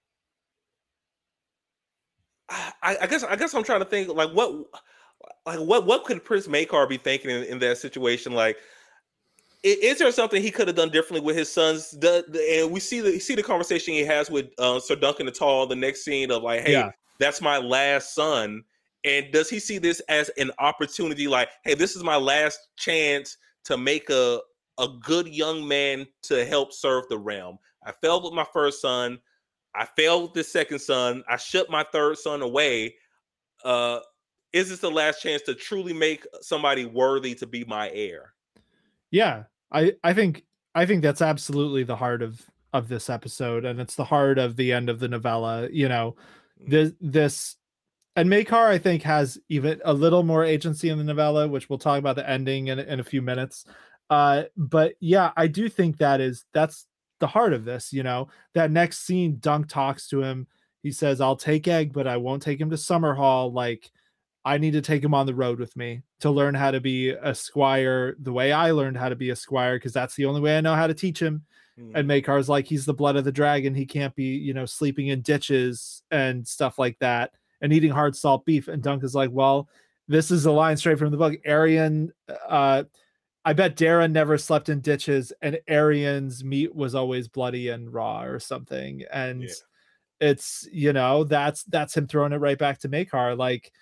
I, I guess I guess I'm trying to think like what like what what could Prince Makar be thinking in, in that situation? Like, is, is there something he could have done differently with his sons? The, the, and we see the see the conversation he has with uh, Sir Duncan the Tall. The next scene of like, hey, yeah. that's my last son, and does he see this as an opportunity? Like, hey, this is my last chance to make a a good young man to help serve the realm. I failed with my first son. I failed with the second son. I shut my third son away. Uh, is this the last chance to truly make somebody worthy to be my heir?
Yeah, I, I think I think that's absolutely the heart of of this episode, and it's the heart of the end of the novella. You know, this this and Makar, I think, has even a little more agency in the novella, which we'll talk about the ending in, in a few minutes. Uh, but yeah, I do think that is that's the heart of this. You know, that next scene, Dunk talks to him. He says, "I'll take Egg, but I won't take him to Summerhall. Like, I need to take him on the road with me to learn how to be a squire the way I learned how to be a squire, because that's the only way I know how to teach him." Mm. And Makar's like, he's the blood of the dragon. He can't be, you know, sleeping in ditches and stuff like that and eating hard salt beef. And Dunk is like, well, this is a line straight from the book. Arian, uh, I bet Darren never slept in ditches, and Arian's meat was always bloody and raw or something. And yeah. it's, you know, that's that's him throwing it right back to Makar. Like,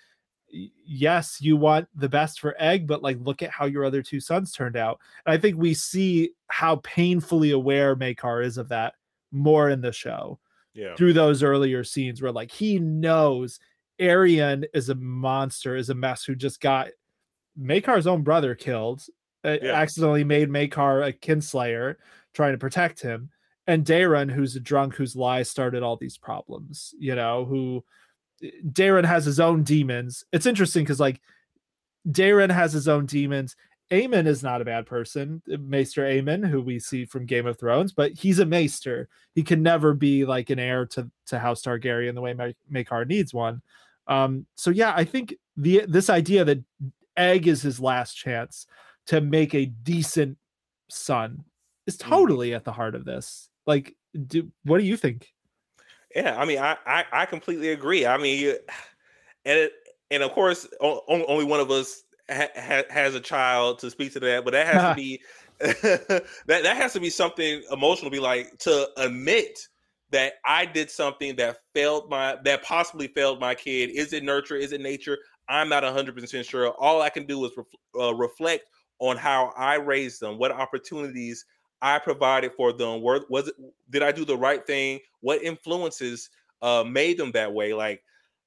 yes, you want the best for Egg, but like, look at how your other two sons turned out. And I think we see how painfully aware Makar is of that more in the show. Yeah. Through those earlier scenes where like he knows Arian is a monster, is a mess who just got Makar's own brother killed, yeah. accidentally made Makar a kinslayer, trying to protect him. And Darren, who's a drunk, whose lies started all these problems, you know, who Darren has his own demons. It's interesting because like Darren has his own demons. Aemon is not a bad person, Maester Aemon, who we see from Game of Thrones, but he's a maester. He can never be like an heir to, to House Targaryen the way Makar needs one. Um, so yeah, I think the this idea that Egg is his last chance to make a decent son is totally mm. at the heart of this. Like, do, what do you think?
Yeah, I mean, I, I, I completely agree. I mean, and it, and of course, only one of us ha, ha, has a child to speak to that, but that has to be that that has to be something emotional. To be like, to admit that I did something that failed my that possibly failed my kid. Is it nurture? Is it nature? I'm not one hundred percent sure. All I can do is ref, uh, reflect on how I raised them, what opportunities I provided for them. Were, was it, did I do the right thing? What influences uh, made them that way? Like,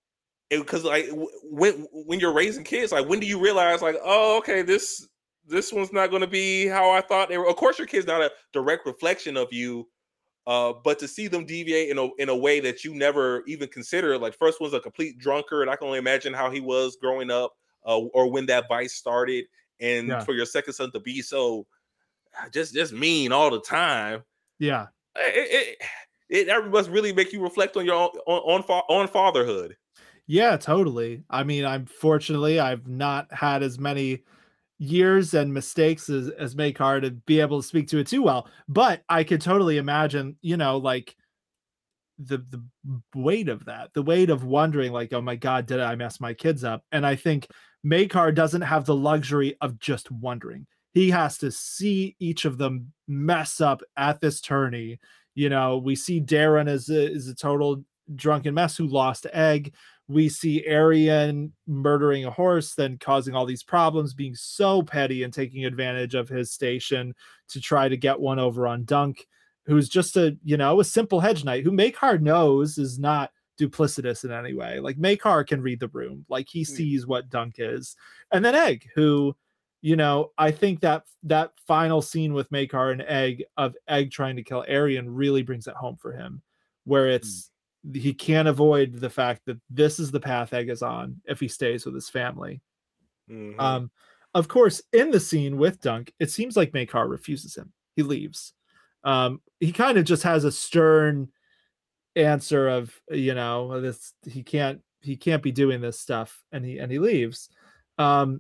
because like when when you're raising kids, like when do you realize like, oh, okay, this this one's not going to be how I thought they were. Of course, your kid's not a direct reflection of you, uh, but to see them deviate in a in a way that you never even considered. Like first one's a complete drunkard. I can only imagine how he was growing up, uh, or when that vice started. And
Yeah.
for your second son to be so just just mean all the time,
Yeah.
it it, it must really make you reflect on your own on on, on fatherhood.
Yeah, totally. I mean, I'm fortunately I've not had as many years and mistakes as as Maekar to be able to speak to it too well, but I could totally imagine, you know, like the the weight of that, the weight of wondering like, oh my God, did I mess my kids up? And I think Maekar doesn't have the luxury of just wondering. He has to see each of them mess up at this tourney. You know, we see Darren as a, as a total drunken mess who lost Egg. We see Arian murdering a horse, then causing all these problems, being so petty and taking advantage of his station to try to get one over on Dunk, who's just a, you know, a simple hedge knight who Maekar knows is not duplicitous in any way. Like Maekar can read the room, like he sees what Dunk is. And then Egg, who, you know, I think that that final scene with Maekar and Egg of Egg trying to kill Arian really brings it home for him, where it's mm. he can't avoid the fact that this is the path Egg is on if he stays with his family. Mm-hmm. Um, of course, in the scene with Dunk, it seems like Maekar refuses him. He leaves. Um, he kind of just has a stern answer of, you know, this, he can't, he can't be doing this stuff. And he, and he leaves. Um,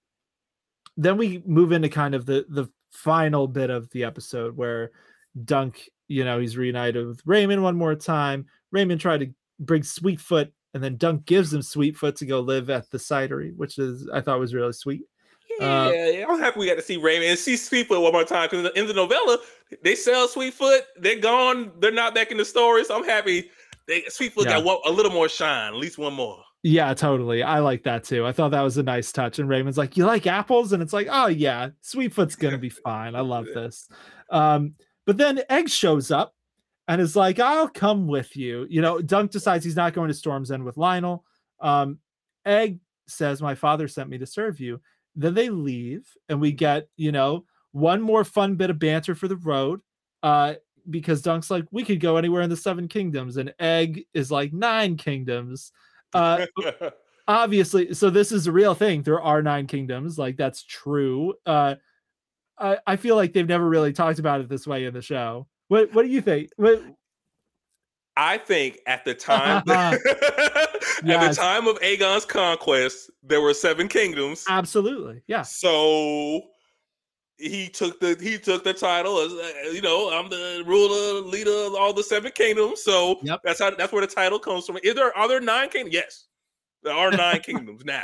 then we move into kind of the, the final bit of the episode where Dunk, you know, he's reunited with Raymond one more time. Raymond tried to bring Sweetfoot, and then Dunk gives him Sweetfoot to go live at the cidery, which is, I thought was really sweet.
Yeah, uh, I'm happy we got to see Raymond and see Sweetfoot one more time, because in the novella they sell Sweetfoot, they're gone, they're not back in the story. So I'm happy they Sweetfoot yeah. got one, a little more shine, at least one more.
Yeah, totally. I like that too. I thought that was a nice touch. And Raymond's like, "You like apples?" And it's like, "Oh yeah, Sweetfoot's gonna be fine. I love this." Um, but then Egg shows up and is like, "I'll come with you." You know, Dunk decides he's not going to Storm's End with Lionel. Um, Egg says, "My father sent me to serve you." Then they leave, and we get, you know, one more fun bit of banter for the road, uh, because Dunk's like, "We could go anywhere in the Seven Kingdoms," and Egg is like, "Nine kingdoms." Uh, obviously, so this is a real thing. There are nine kingdoms, like that's true. Uh, I I feel like they've never really talked about it this way in the show. What What do you think? What,
I think at the time, at yes. the time of Aegon's conquest, there were seven kingdoms.
Absolutely, yeah.
So he took the he took the title as, you know, I'm the ruler, leader of all the seven kingdoms. So yep. that's how that's where the title comes from. Is there are there nine kingdoms? Yes, there are nine kingdoms now.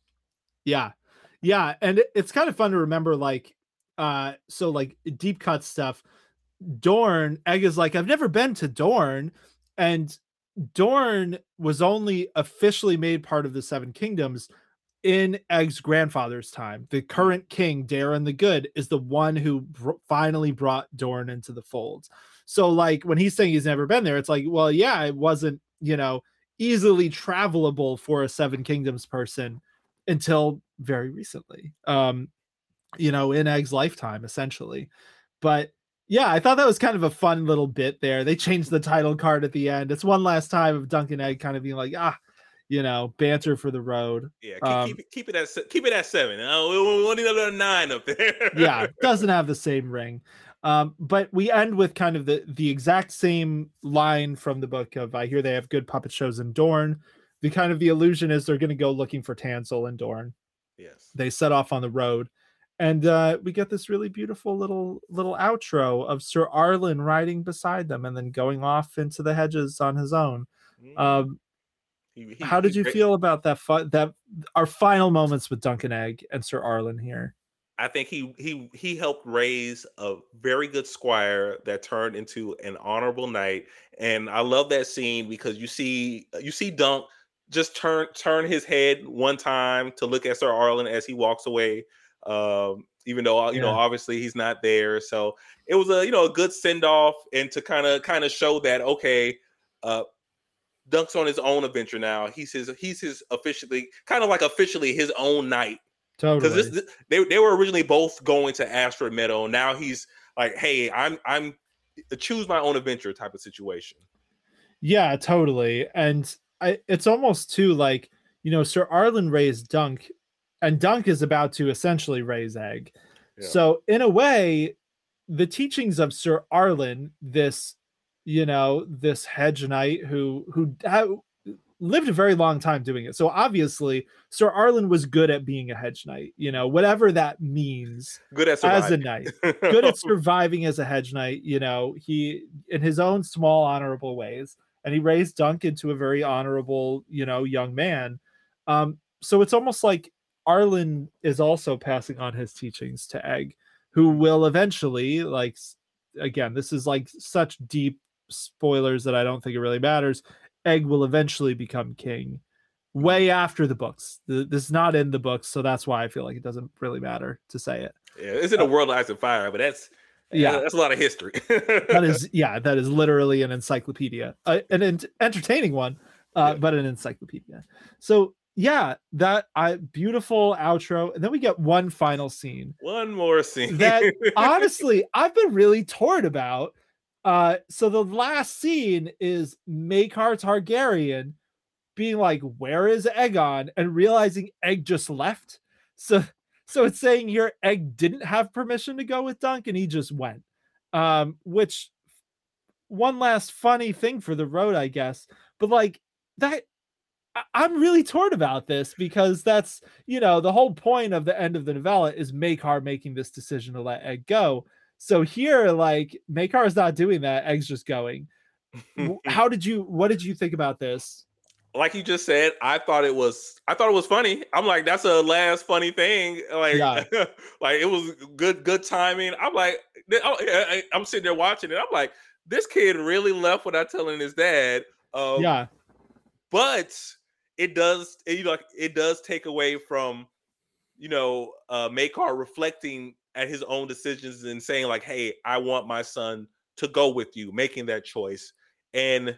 Yeah, yeah, and it, it's kind of fun to remember, like, uh, so like deep cut stuff. Dorne, Egg is like, "I've never been to Dorne." And Dorne was only officially made part of the Seven Kingdoms in Egg's grandfather's time. The current king, Darren the Good, is the one who br- finally brought Dorne into the fold. So, like, when he's saying he's never been there, it's like, well, yeah, it wasn't, you know, easily travelable for a Seven Kingdoms person until very recently, um, you know, in Egg's lifetime, essentially. But yeah, I thought that was kind of a fun little bit there. They changed the title card at the end. It's one last time of Dunk and Egg kind of being like, ah, you know, banter for the road.
Yeah, keep, um, keep, keep it at keep it at seven. Oh, we want another nine up there.
Yeah, doesn't have the same ring. Um, but we end with kind of the the exact same line from the book of I hear they have good puppet shows in Dorne. The kind of the illusion is they're going to go looking for Tansel in Dorne.
Yes,
they set off on the road. And uh, we get this really beautiful little little outro of Sir Arlen riding beside them and then going off into the hedges on his own. Um, he, he, how did you great. feel about that? Fu- that our final moments with Dunk and Egg and Sir Arlen here?
I think he he he helped raise a very good squire that turned into an honorable knight, and I love that scene because you see you see Dunk just turn turn his head one time to look at Sir Arlen as he walks away. Um, even though you yeah. know obviously he's not there, so it was a you know a good send off, and to kind of kind of show that okay, uh, Dunk's on his own adventure now. He's his he's his officially kind of like officially his own knight.
Totally.
Because this, they they were originally both going to Asteroid Meadow. Now he's like, hey, I'm I'm a choose my own adventure type of situation.
Yeah, totally. And I, it's almost too like, you know, Sir Arlen raised Dunk, and Dunk is about to essentially raise Egg. Yeah. So in a way, the teachings of Sir Arlen, this, you know, this hedge knight who who ha- lived a very long time doing it. So obviously, Sir Arlen was good at being a hedge knight, you know, whatever that means.
Good at surviving.
As a knight, good at surviving as a hedge knight. You know, he in his own small honorable ways, and he raised Dunk into a very honorable, you know, young man. Um, so it's almost like Arlen is also passing on his teachings to Egg, who will eventually, like, again, this is like such deep spoilers that I don't think it really matters. Egg will eventually become king way after the books. This is not in the books, so that's why I feel like it doesn't really matter to say it.
Yeah, it's in a uh, world of ice and fire, but that's yeah, that's a lot of history.
That is, yeah, that is literally an encyclopedia, uh, an ent- entertaining one, uh, yeah. but an encyclopedia. So yeah, that I beautiful outro, and then we get one final scene.
One more scene
that honestly I've been really torn about. Uh, so the last scene is Maekar Targaryen being like, "Where is Aegon?" and realizing Egg just left. So, so it's saying here Egg didn't have permission to go with Dunk, and he just went. Um, which one last funny thing for the road, I guess. But like that, I- I'm really torn about this because that's, you know, the whole point of the end of the novella is Maekar making this decision to let Egg go. So here, like, Maekar is not doing that. Egg's just going. How did you, what did you think about this?
Like you just said, I thought it was, I thought it was funny. I'm like, that's a last funny thing. Like, yeah. Like it was good, good timing. I'm like, I'm sitting there watching it. I'm like, this kid really left without telling his dad. Um,
yeah.
But it does, it, you know, it does take away from, you know, uh, Maekar reflecting at his own decisions and saying like, hey, I want my son to go with you, making that choice. And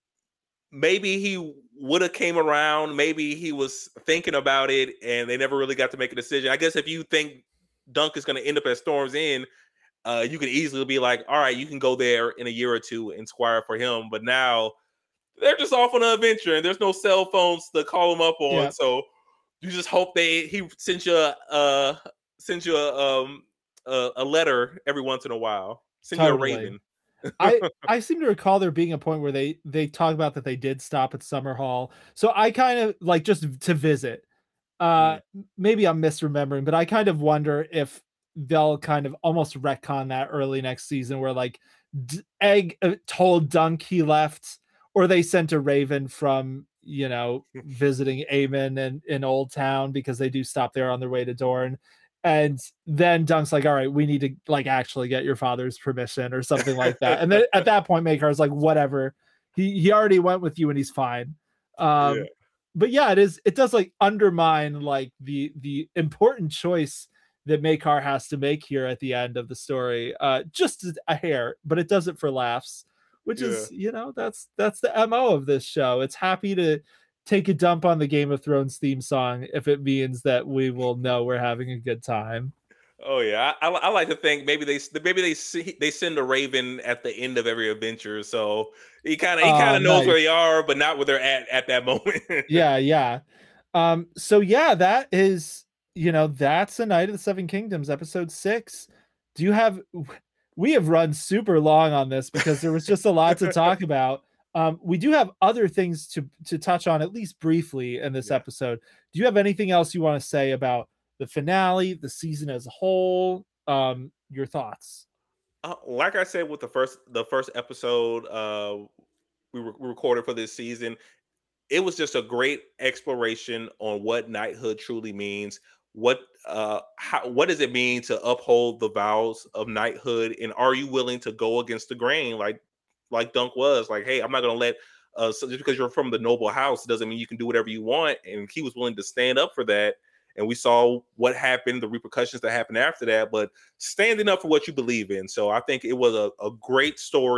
maybe he would have came around, maybe he was thinking about it and they never really got to make a decision. I guess if you think Dunk is going to end up at Storm's End, uh, you could easily be like, all right, you can go there in a year or two and squire for him. But now they're just off on an adventure and there's no cell phones to call him up on. Yeah. So you just hope they he sends you a uh, sends you a, um, a a letter every once in a while. Send totally. you a raven.
I I seem to recall there being a point where they they talk about that they did stop at Summerhall. So I kind of like just to visit. Uh, mm. Maybe I'm misremembering, but I kind of wonder if they'll kind of almost retcon that early next season, where like D- Egg uh, told Dunk he left, or they sent a raven from, you know, visiting Aemon and in Old Town, because they do stop there on their way to Dorne. And then Dunk's like, all right, we need to like actually get your father's permission or something like that. And then at that point, Maekar's like, whatever. He he already went with you and he's fine. Um, yeah. But yeah, it is. It does like undermine like the the important choice that Maekar has to make here at the end of the story. Uh, just a hair, but it does it for laughs, which yeah. is, you know, that's that's the M O of this show. It's happy to take a dump on the Game of Thrones theme song if it means that we will know we're having a good time.
Oh yeah, I, I like to think maybe they maybe they see, they send a raven at the end of every adventure, so he kind of he kind of uh, knows nice. where they are, but not where they're at at that moment.
yeah, yeah. Um. So yeah, that is, you know, that's A Night of the Seven Kingdoms, episode six. Do you have? We have run super long on this because there was just a lot to talk about. Um, we do have other things to to touch on, at least briefly, in this yeah. episode. Do you have anything else you want to say about the finale, the season as a whole? Um, your thoughts?
Uh, like I said, with the first the first episode uh, we, re- we recorded for this season, it was just a great exploration on what knighthood truly means. What uh, how, what does it mean to uphold the vows of knighthood, and are you willing to go against the grain, like? Like Dunk was like, hey, I'm not going to let, uh, so just because you're from the noble house doesn't mean you can do whatever you want. And he was willing to stand up for that. And we saw what happened, the repercussions that happened after that, but standing up for what you believe in. So I think it was a, a great story,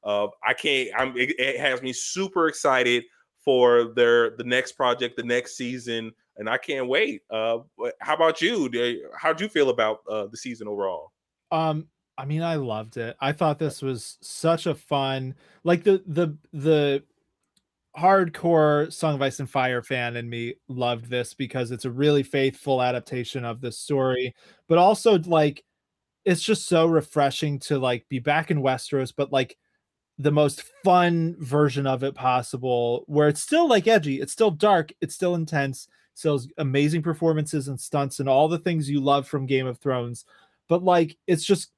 Uh, I can't. I'm. It, it has me super excited for their the next project, the next season, and I can't wait. Uh, how about you? How'd you feel about uh, the season overall?
Um, I mean, I loved it. I thought this was such a fun, like the the the hardcore Song of Ice and Fire fan in me loved this because it's a really faithful adaptation of the story, but also like it's just so refreshing to like be back in Westeros, but like the most fun version of it possible, where it's still like edgy, it's still dark, it's still intense, still amazing performances and stunts and all the things you love from Game of Thrones, but like it's just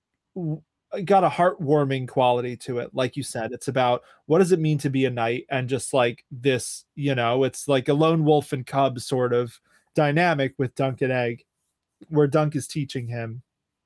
got a heartwarming quality to it. Like you said, it's about what does it mean to be a knight, and just like this, you know, it's like a lone wolf and cub sort of dynamic with Dunk and Egg, where Dunk is teaching him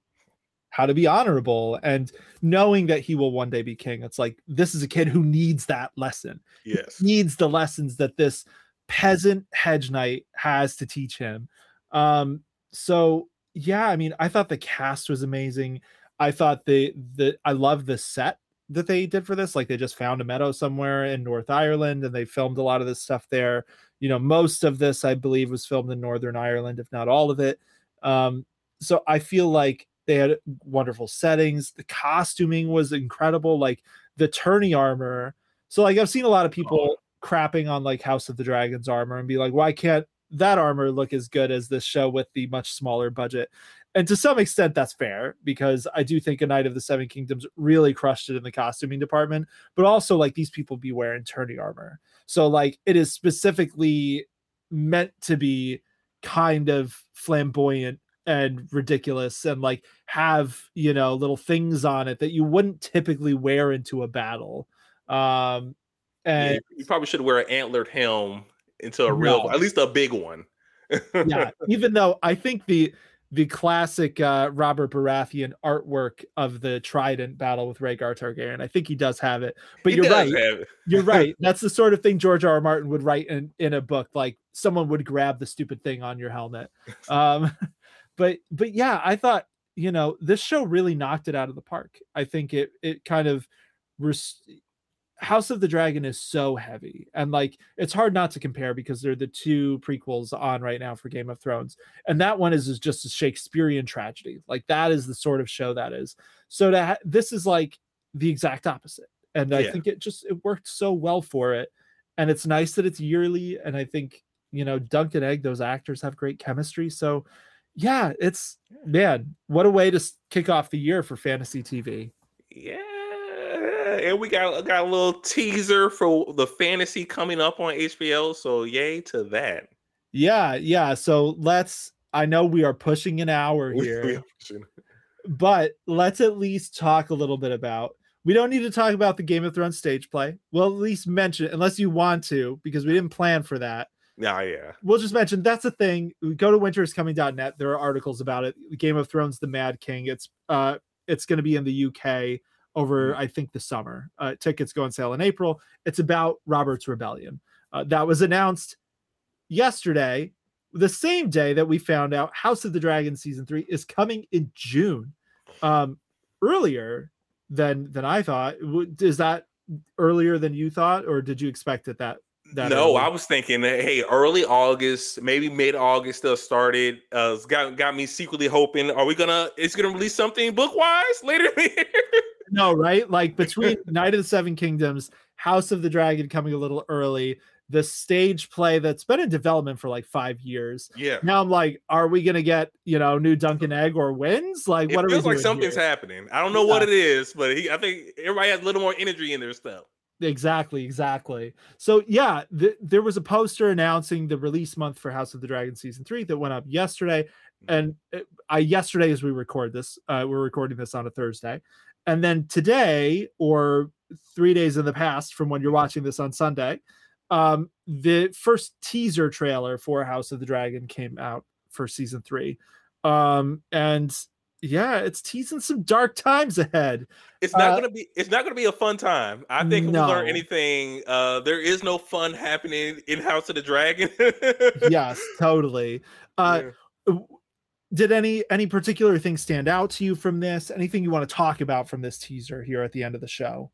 how to be honorable and knowing that he will one day be king. It's like, this is a kid who needs that lesson.
Yes.
He needs the lessons that this peasant hedge knight has to teach him. Um, so yeah, I mean, I thought the cast was amazing. I thought the, the, I love the set that they did for this. Like they just found a meadow somewhere in North Ireland and they filmed a lot of this stuff there. You know, most of this, I believe, was filmed in Northern Ireland, if not all of it. Um, so I feel like they had wonderful settings. The costuming was incredible. Like the tourney armor. So like I've seen a lot of people oh. crapping on like House of the Dragon's armor and be like, why can't that armor look as good as this show with the much smaller budget? And to some extent that's fair, because I do think A Knight of the Seven Kingdoms really crushed it in the costuming department, but also like these people be wearing tourney armor. So like it is specifically meant to be kind of flamboyant and ridiculous and like have, you know, little things on it that you wouldn't typically wear into a battle. Um, and
yeah, you probably should wear an antlered helm into a real, no. at least a big one.
Yeah, even though I think the the classic uh, Robert Baratheon artwork of the Trident battle with Rhaegar Targaryen, I think he does have it. But he you're right. You're right. That's the sort of thing George R. R. Martin would write in, in a book. Like someone would grab the stupid thing on your helmet. Um, but but yeah, I thought, you know, this show really knocked it out of the park. I think it it kind of res- House of the Dragon is so heavy, and like it's hard not to compare because they're the two prequels on right now for Game of Thrones, and that one is, is just a Shakespearean tragedy. Like that is the sort of show that is. So to ha- this is like the exact opposite, and I yeah. think it just it worked so well for it, and it's nice that it's yearly, and I think, you know, Dunk and Egg, those actors have great chemistry. So yeah, it's, man, what a way to kick off the year for fantasy T V.
Yeah. And we got got a little teaser for the fantasy coming up on H B O. So yay to that.
Yeah, yeah. So let's, I know we are pushing an hour here, but let's at least talk a little bit about, we don't need to talk about the Game of Thrones stage play. We'll at least mention it, unless you want to, because we didn't plan for that.
Yeah, yeah.
We'll just mention that's a thing. Go to winter is coming dot net. There are articles about it. Game of Thrones, The Mad King. It's uh, it's going to be in the U K over, I think, the summer. Uh, tickets go on sale in April. It's about Robert's Rebellion. Uh, that was announced yesterday, the same day that we found out House of the Dragon season three is coming in June. Um, earlier than than I thought. Is that earlier than you thought, or did you expect it that? that
no,
early?
I was thinking, hey, early August, maybe mid August. Still started. Uh, it's got got me secretly hoping. Are we gonna? It's gonna release something book wise later in the year.
No, right? Like between Knight of the Seven Kingdoms, House of the Dragon coming a little early, the stage play that's been in development for like five years.
Yeah.
Now I'm like, are we gonna get, you know, new Dunk and Egg or wins? Like,
it
what are we
feels
doing
like something's
here?
happening. I don't know yeah. what it is, but he, I think everybody has a little more energy in their stuff.
Exactly, exactly. So yeah, th- there was a poster announcing the release month for House of the Dragon season three that went up yesterday, and it, I yesterday as we record this, uh, we're recording this on a Thursday. And then today, or three days in the past from when you're watching this on Sunday, um, the first teaser trailer for House of the Dragon came out for season three. Um, and yeah, it's teasing some dark times ahead.
It's not
uh,
gonna be. It's not gonna be a fun time. I think if
no.
we learn anything, uh, there is no fun happening in House of the Dragon.
Yes, totally. Uh, yeah. Did any any particular thing stand out to you from this? Anything you want to talk about from this teaser here at the end of the show?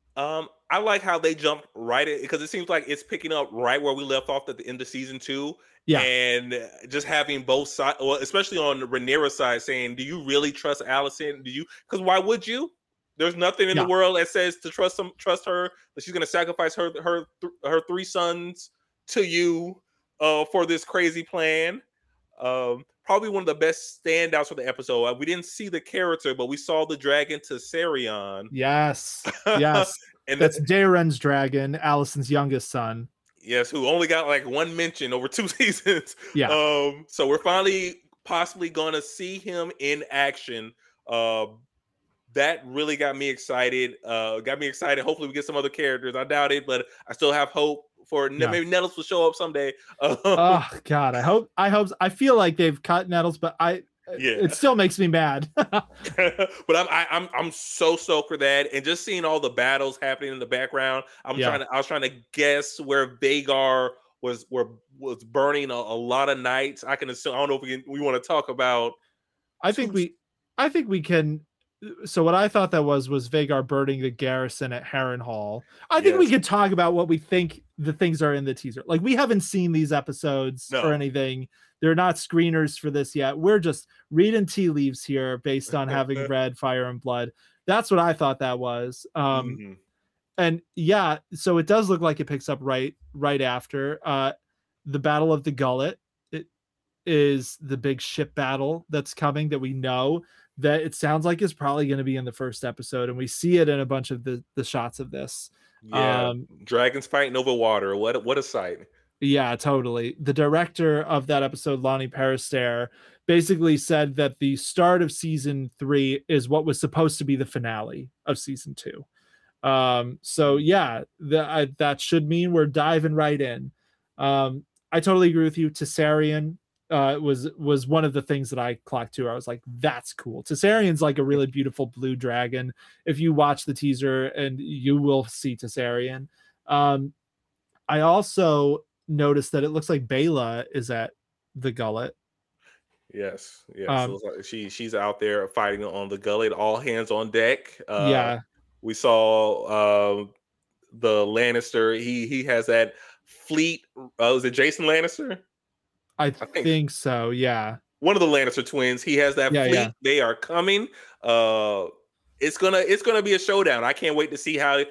Um, I like how they jumped right in because it seems like it's picking up right where we left off at the end of season two.
Yeah.
And uh, just having both sides, well, especially on Rhaenyra's side, saying, "Do you really trust Allison? Do you? Because why would you? There's nothing in
Yeah.
the world that says to trust some, trust her that she's going to sacrifice her her th- her three sons to you uh, for this crazy plan." Um, probably one of the best standouts for the episode. Uh, We didn't see the character, but we saw the dragon Tessarion.
Yes. Yes.
and
That's
th-
Daeron's dragon, Allison's youngest son.
yes, who only got like one mention over two seasons.
Yeah.
Um, so we're finally possibly going to see him in action. Uh, that really got me excited. Uh, got me excited. Hopefully, we get some other characters. I doubt it, but I still have hope for
Yeah.
maybe Nettles will show up someday. Um,
Oh God, I hope. I hope. I feel like they've cut Nettles, but I.
Yeah.
It still makes me mad.
but I'm I, I'm I'm so stoked for that, and just seeing all the battles happening in the background. I'm
Yeah.
trying to I was trying to guess where Vagar was were was burning a, a lot of nights. I can assume. I don't know if we can, we want to talk about.
I think we. I think we can. So what I thought that was was Vagar burning the garrison at Harrenhal. I think we
Yes.
could talk about what we think the things are in the teaser. Like we haven't seen these episodes
No.
or anything. They're not screeners for this yet. We're just reading tea leaves here based on having read Fire and Blood. That's what I thought that was. Um,
Mhm.
and yeah, so it does look like it picks up right right after uh, the Battle of the Gullet. It is the big ship battle that's coming that we know that it sounds like is probably going to be in the first episode, and we see it in a bunch of the the shots of this.
Yeah,
Um,
dragons fighting over water. What what a sight!
Yeah, totally. The director of that episode, Lonnie Perister, basically said that the start of season three is what was supposed to be the finale of season two. Um, so yeah, the, I, that should mean we're diving right in. Um, I totally agree with you. Tessarion uh, was was one of the things that I clocked to. I was like, that's cool. Tessarion's like a really beautiful blue dragon. If you watch the teaser, and you will see Tessarion. Um, I also noticed that it looks like Bela is at the Gullet.
Yes, yes.
Um,
It looks like she she's out there fighting on the gullet. All hands on deck. Uh,
yeah,
we saw uh, the Lannister. He he has that fleet. Uh, was it Jason Lannister?
I,
think-
think so. Yeah,
One of the Lannister twins. He has that
Yeah,
fleet.
yeah.
They are coming. Uh, it's gonna it's gonna be a showdown. I can't wait to see how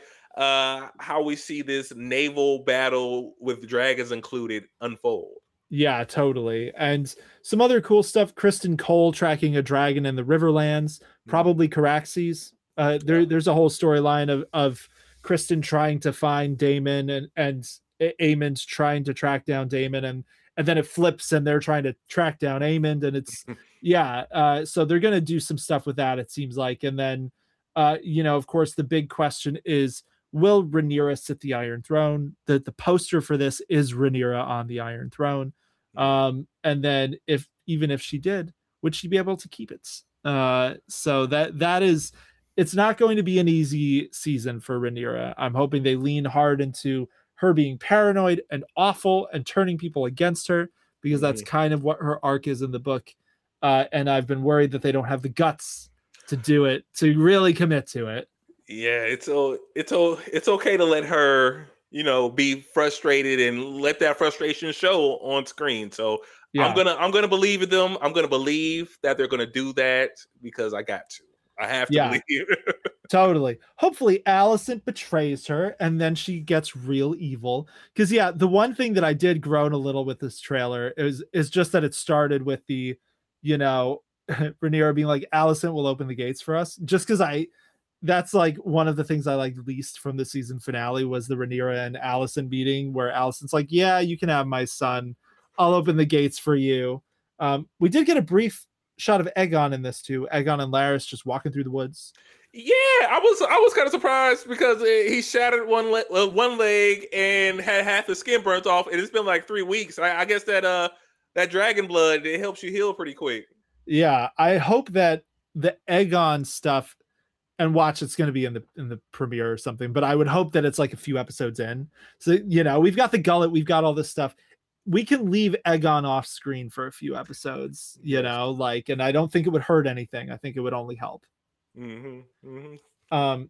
uh how we see this naval battle with dragons included unfold.
yeah, totally. And some other cool stuff. Kristen Cole tracking a dragon in the Riverlands, probably Caraxes. Uh, there,
Yeah.
there's a whole storyline of of Kristen trying to find Damon and and A- Aemond trying to track down Damon, and and then it flips and they're trying to track down Aemond, and it's yeah. Uh, so they're gonna do some stuff with that, it seems like, and then uh, you know, of course, the big question is, will Rhaenyra sit the Iron Throne? The the poster for this is Rhaenyra on the Iron Throne. Um, and then if even if she did, would she be able to keep it? Uh, so that that is, it's not going to be an easy season for Rhaenyra. I'm hoping they lean hard into her being paranoid and awful and turning people against her, because that's
Mhm.
kind of what her arc is in the book. Uh, and I've been worried that they don't have the guts to do it, to really commit to it.
Yeah, it's o- it's o- it's okay to let her, you know, be frustrated and let that frustration show on screen. So
Yeah.
I'm gonna I'm gonna believe in them. I'm gonna believe that they're gonna do that because I got to. I have to
Yeah.
believe.
Totally. Hopefully Alicent betrays her and then she gets real evil. Because yeah, the one thing that I did groan a little with this trailer is is just that it started with the, you know, Rhaenyra being like, Alicent will open the gates for us. Just because I that's like one of the things I liked least from the season finale was the Rhaenyra and Alicent meeting, where Alicent's like, yeah, you can have my son. I'll open the gates for you. Um, we did get a brief shot of Aegon in this too. Aegon and Larys just walking through the woods.
Yeah, I was I was kind of surprised because uh, he shattered one le- uh, one leg and had half the skin burnt off, and it's been like three weeks. I, I guess that uh that dragon blood, it helps you heal pretty quick.
Yeah, I hope that the Aegon stuff, and watch, it's going to be in the in the premiere or something, but I would hope that it's like a few episodes in. So, you know, we've got the gullet, we've got all this stuff. We can leave Aegon off screen for a few episodes, you
Yes.
know, like, and I don't think it would hurt anything. I think it would only help.
Mm-hmm, mm-hmm.
Um,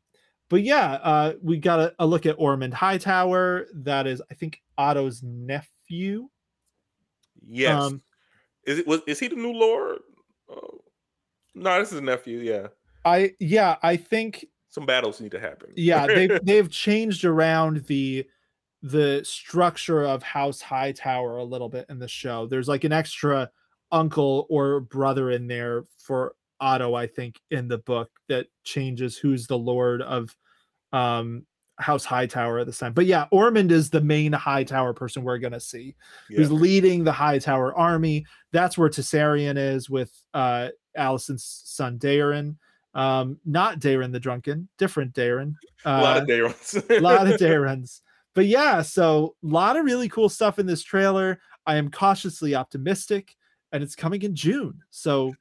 but yeah, uh, we got a, a look at Ormond Hightower. That is, I think, Otto's nephew.
Yes.
Um,
is it was is he the new Lord? Oh, no, this is his nephew. Yeah.
I yeah, I think
some battles need to happen.
Yeah, they've they've changed around the the structure of House Hightower a little bit in the show. There's like an extra uncle or brother in there for Otto, I think, in the book that changes who's the Lord of um House Hightower at this time. But yeah, Ormond is the main Hightower person we're gonna see, yeah. who's leading the Hightower army. That's where Tessarion is with uh Alicent's son Daeron. Um, not Daeron the Drunken, different Daeron. Uh,
a lot of Daerons.
a lot of Daerons. But yeah, so a lot of really cool stuff in this trailer. I am cautiously optimistic, and it's coming in June. So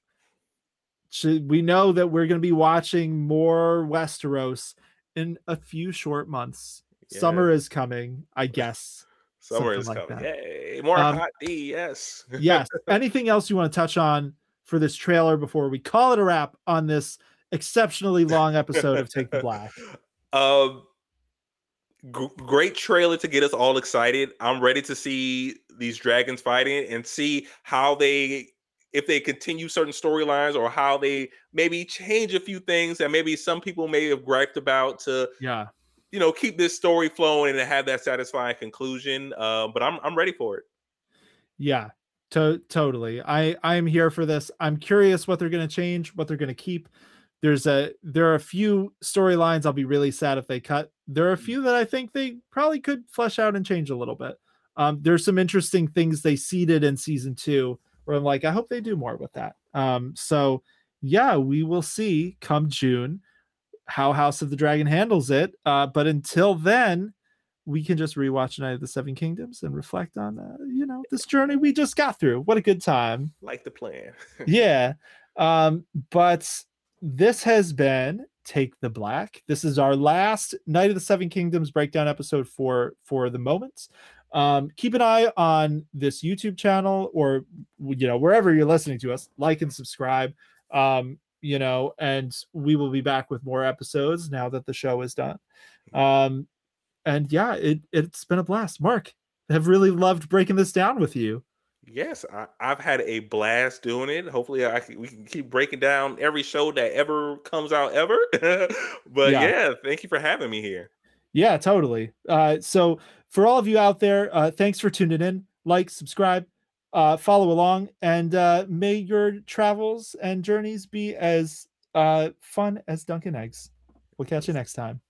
should, we know that we're going to be watching more Westeros in a few short months. Yeah. Summer is coming, I guess.
Summer is like coming. That. Yay, more um, hot D, yes.
Yes. Anything else you want to touch on for this trailer before we call it a wrap on this exceptionally long episode of Take the Black?
Um, g- great trailer to get us all excited. I'm ready to see these dragons fighting and see how they, if they continue certain storylines or how they maybe change a few things that maybe some people may have griped about to,
yeah,
you know, keep this story flowing and have that satisfying conclusion. Uh, but I'm I'm ready for it.
Yeah. To- totally. I I'm here for this. I'm curious what they're going to change, what they're going to keep. There's a there are a few storylines I'll be really sad if they cut. There are a few that I think they probably could flesh out and change a little bit. Um, there's some interesting things they seeded in season two where I'm like, I hope they do more with that. Um, so yeah, we will see come June how House of the Dragon handles it. Uh, but until then, we can just rewatch Night of the Seven Kingdoms and reflect on, uh, you know, this journey we just got through. What a good time.
Like the plan.
Yeah. Um, but this has been Take the Black. This is our last Night of the Seven Kingdoms breakdown episode for, for the moment. Um, keep an eye on this YouTube channel or, you know, wherever you're listening to us, like and subscribe, um, you know, and we will be back with more episodes now that the show is done. Um, And yeah, it, it's been a blast. Mark, I have really loved breaking this down with you.
Yes, I, I've had a blast doing it. Hopefully I can, we can keep breaking down every show that ever comes out ever. But yeah. yeah, thank you for having me here.
Yeah, totally. Uh, so for all of you out there, uh, thanks for tuning in. Like, subscribe, uh, follow along, and uh, may your travels and journeys be as uh, fun as Dunkin' Eggs. We'll catch you next time.